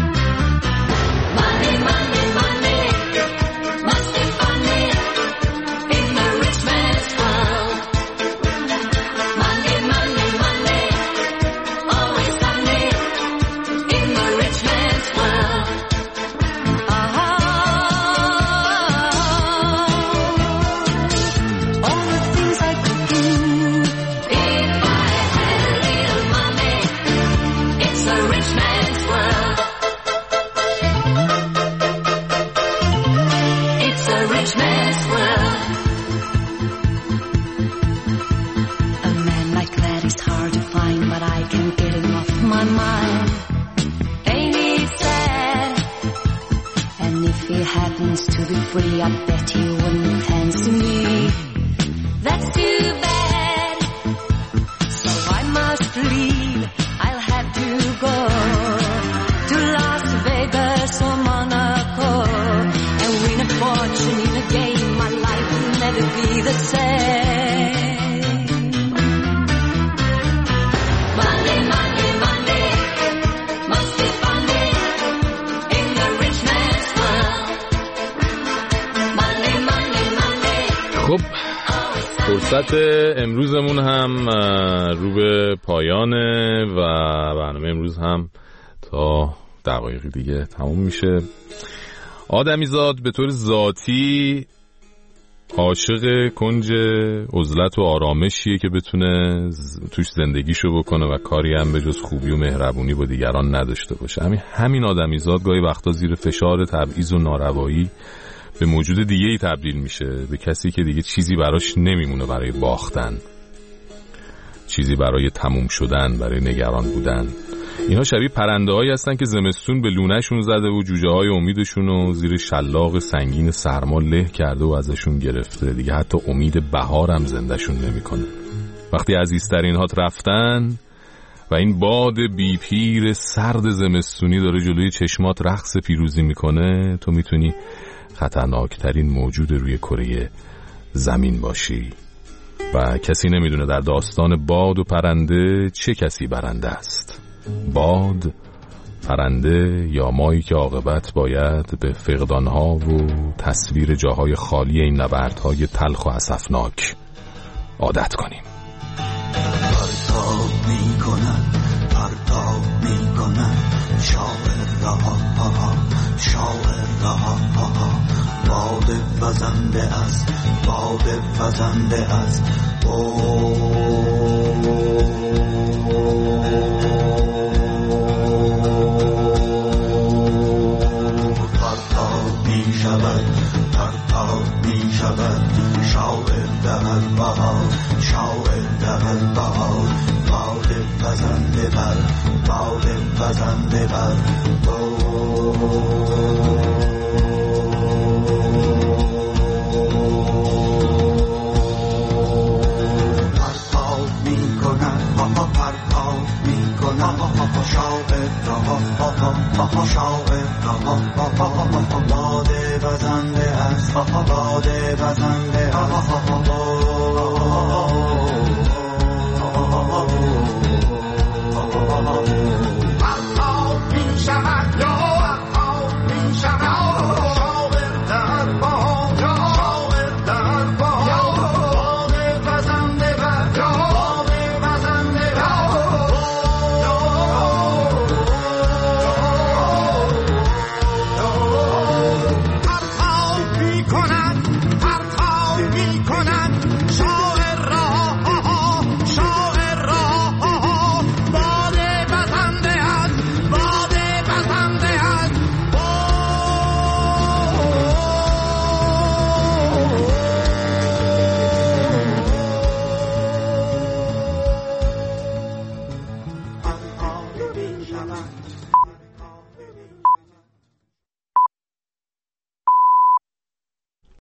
I bet he wouldn't fancy me. That's too bad. So I must leave. I'll have to go to Las Vegas or Monaco and win a fortune in a game. My life will never be the same. Monday, Monday, Monday must be Monday in the rich man's world. خب فرصت امروزمون هم رو به پایانه و برنامه امروز هم تا دقایقی دیگه تموم میشه. آدمیزاد به طور ذاتی عاشق کنج عزلت و آرامشیه که بتونه توش زندگیشو بکنه و کاری هم به جز خوبی و مهربونی با دیگران نداشته باشه. همین همین آدمیزاد گاهی وقتا زیر فشار تبعیض و ناروایی به موجود دیگه ای تبدیل میشه، به کسی که دیگه چیزی براش نمیمونه برای باختن، چیزی برای تموم شدن، برای نگران بودن. اینا شبیه پرنده هایی هستن که زمستون به لونهشون زده و جوجه های امیدشون رو زیر شلاق سنگین سرما له کرده و ازشون گرفته، دیگه حتی امید بهار هم زندهشون نمیکنه. وقتی عزیزترین هات رفتن و این باد بی پیر سرد زمستونی داره جلوی چشمات رقص پیروزی میکنه، تو میتونی خطرناکترین موجود روی کره زمین باشی و کسی نمیدونه در داستان باد و پرنده چه کسی برنده است، باد، پرنده یا مایی که عاقبت باید به فقدانها و تصویر جاهای خالی این نبردهای تلخ و اسفناک عادت کنیم. پرتاب میکنن پرتاب میکنن شاعر رها شاعر رها باد وزنده از باد وزنده از پرتاب میشود پرتاب میشود شاعر دهد بهار شاعر دهد بهار باد وزنده بر باد وزنده بر پرتاب میکنن پرتاب میکنن شاعر رها شاعر رها باد وزنده است باد وزنده است میکنم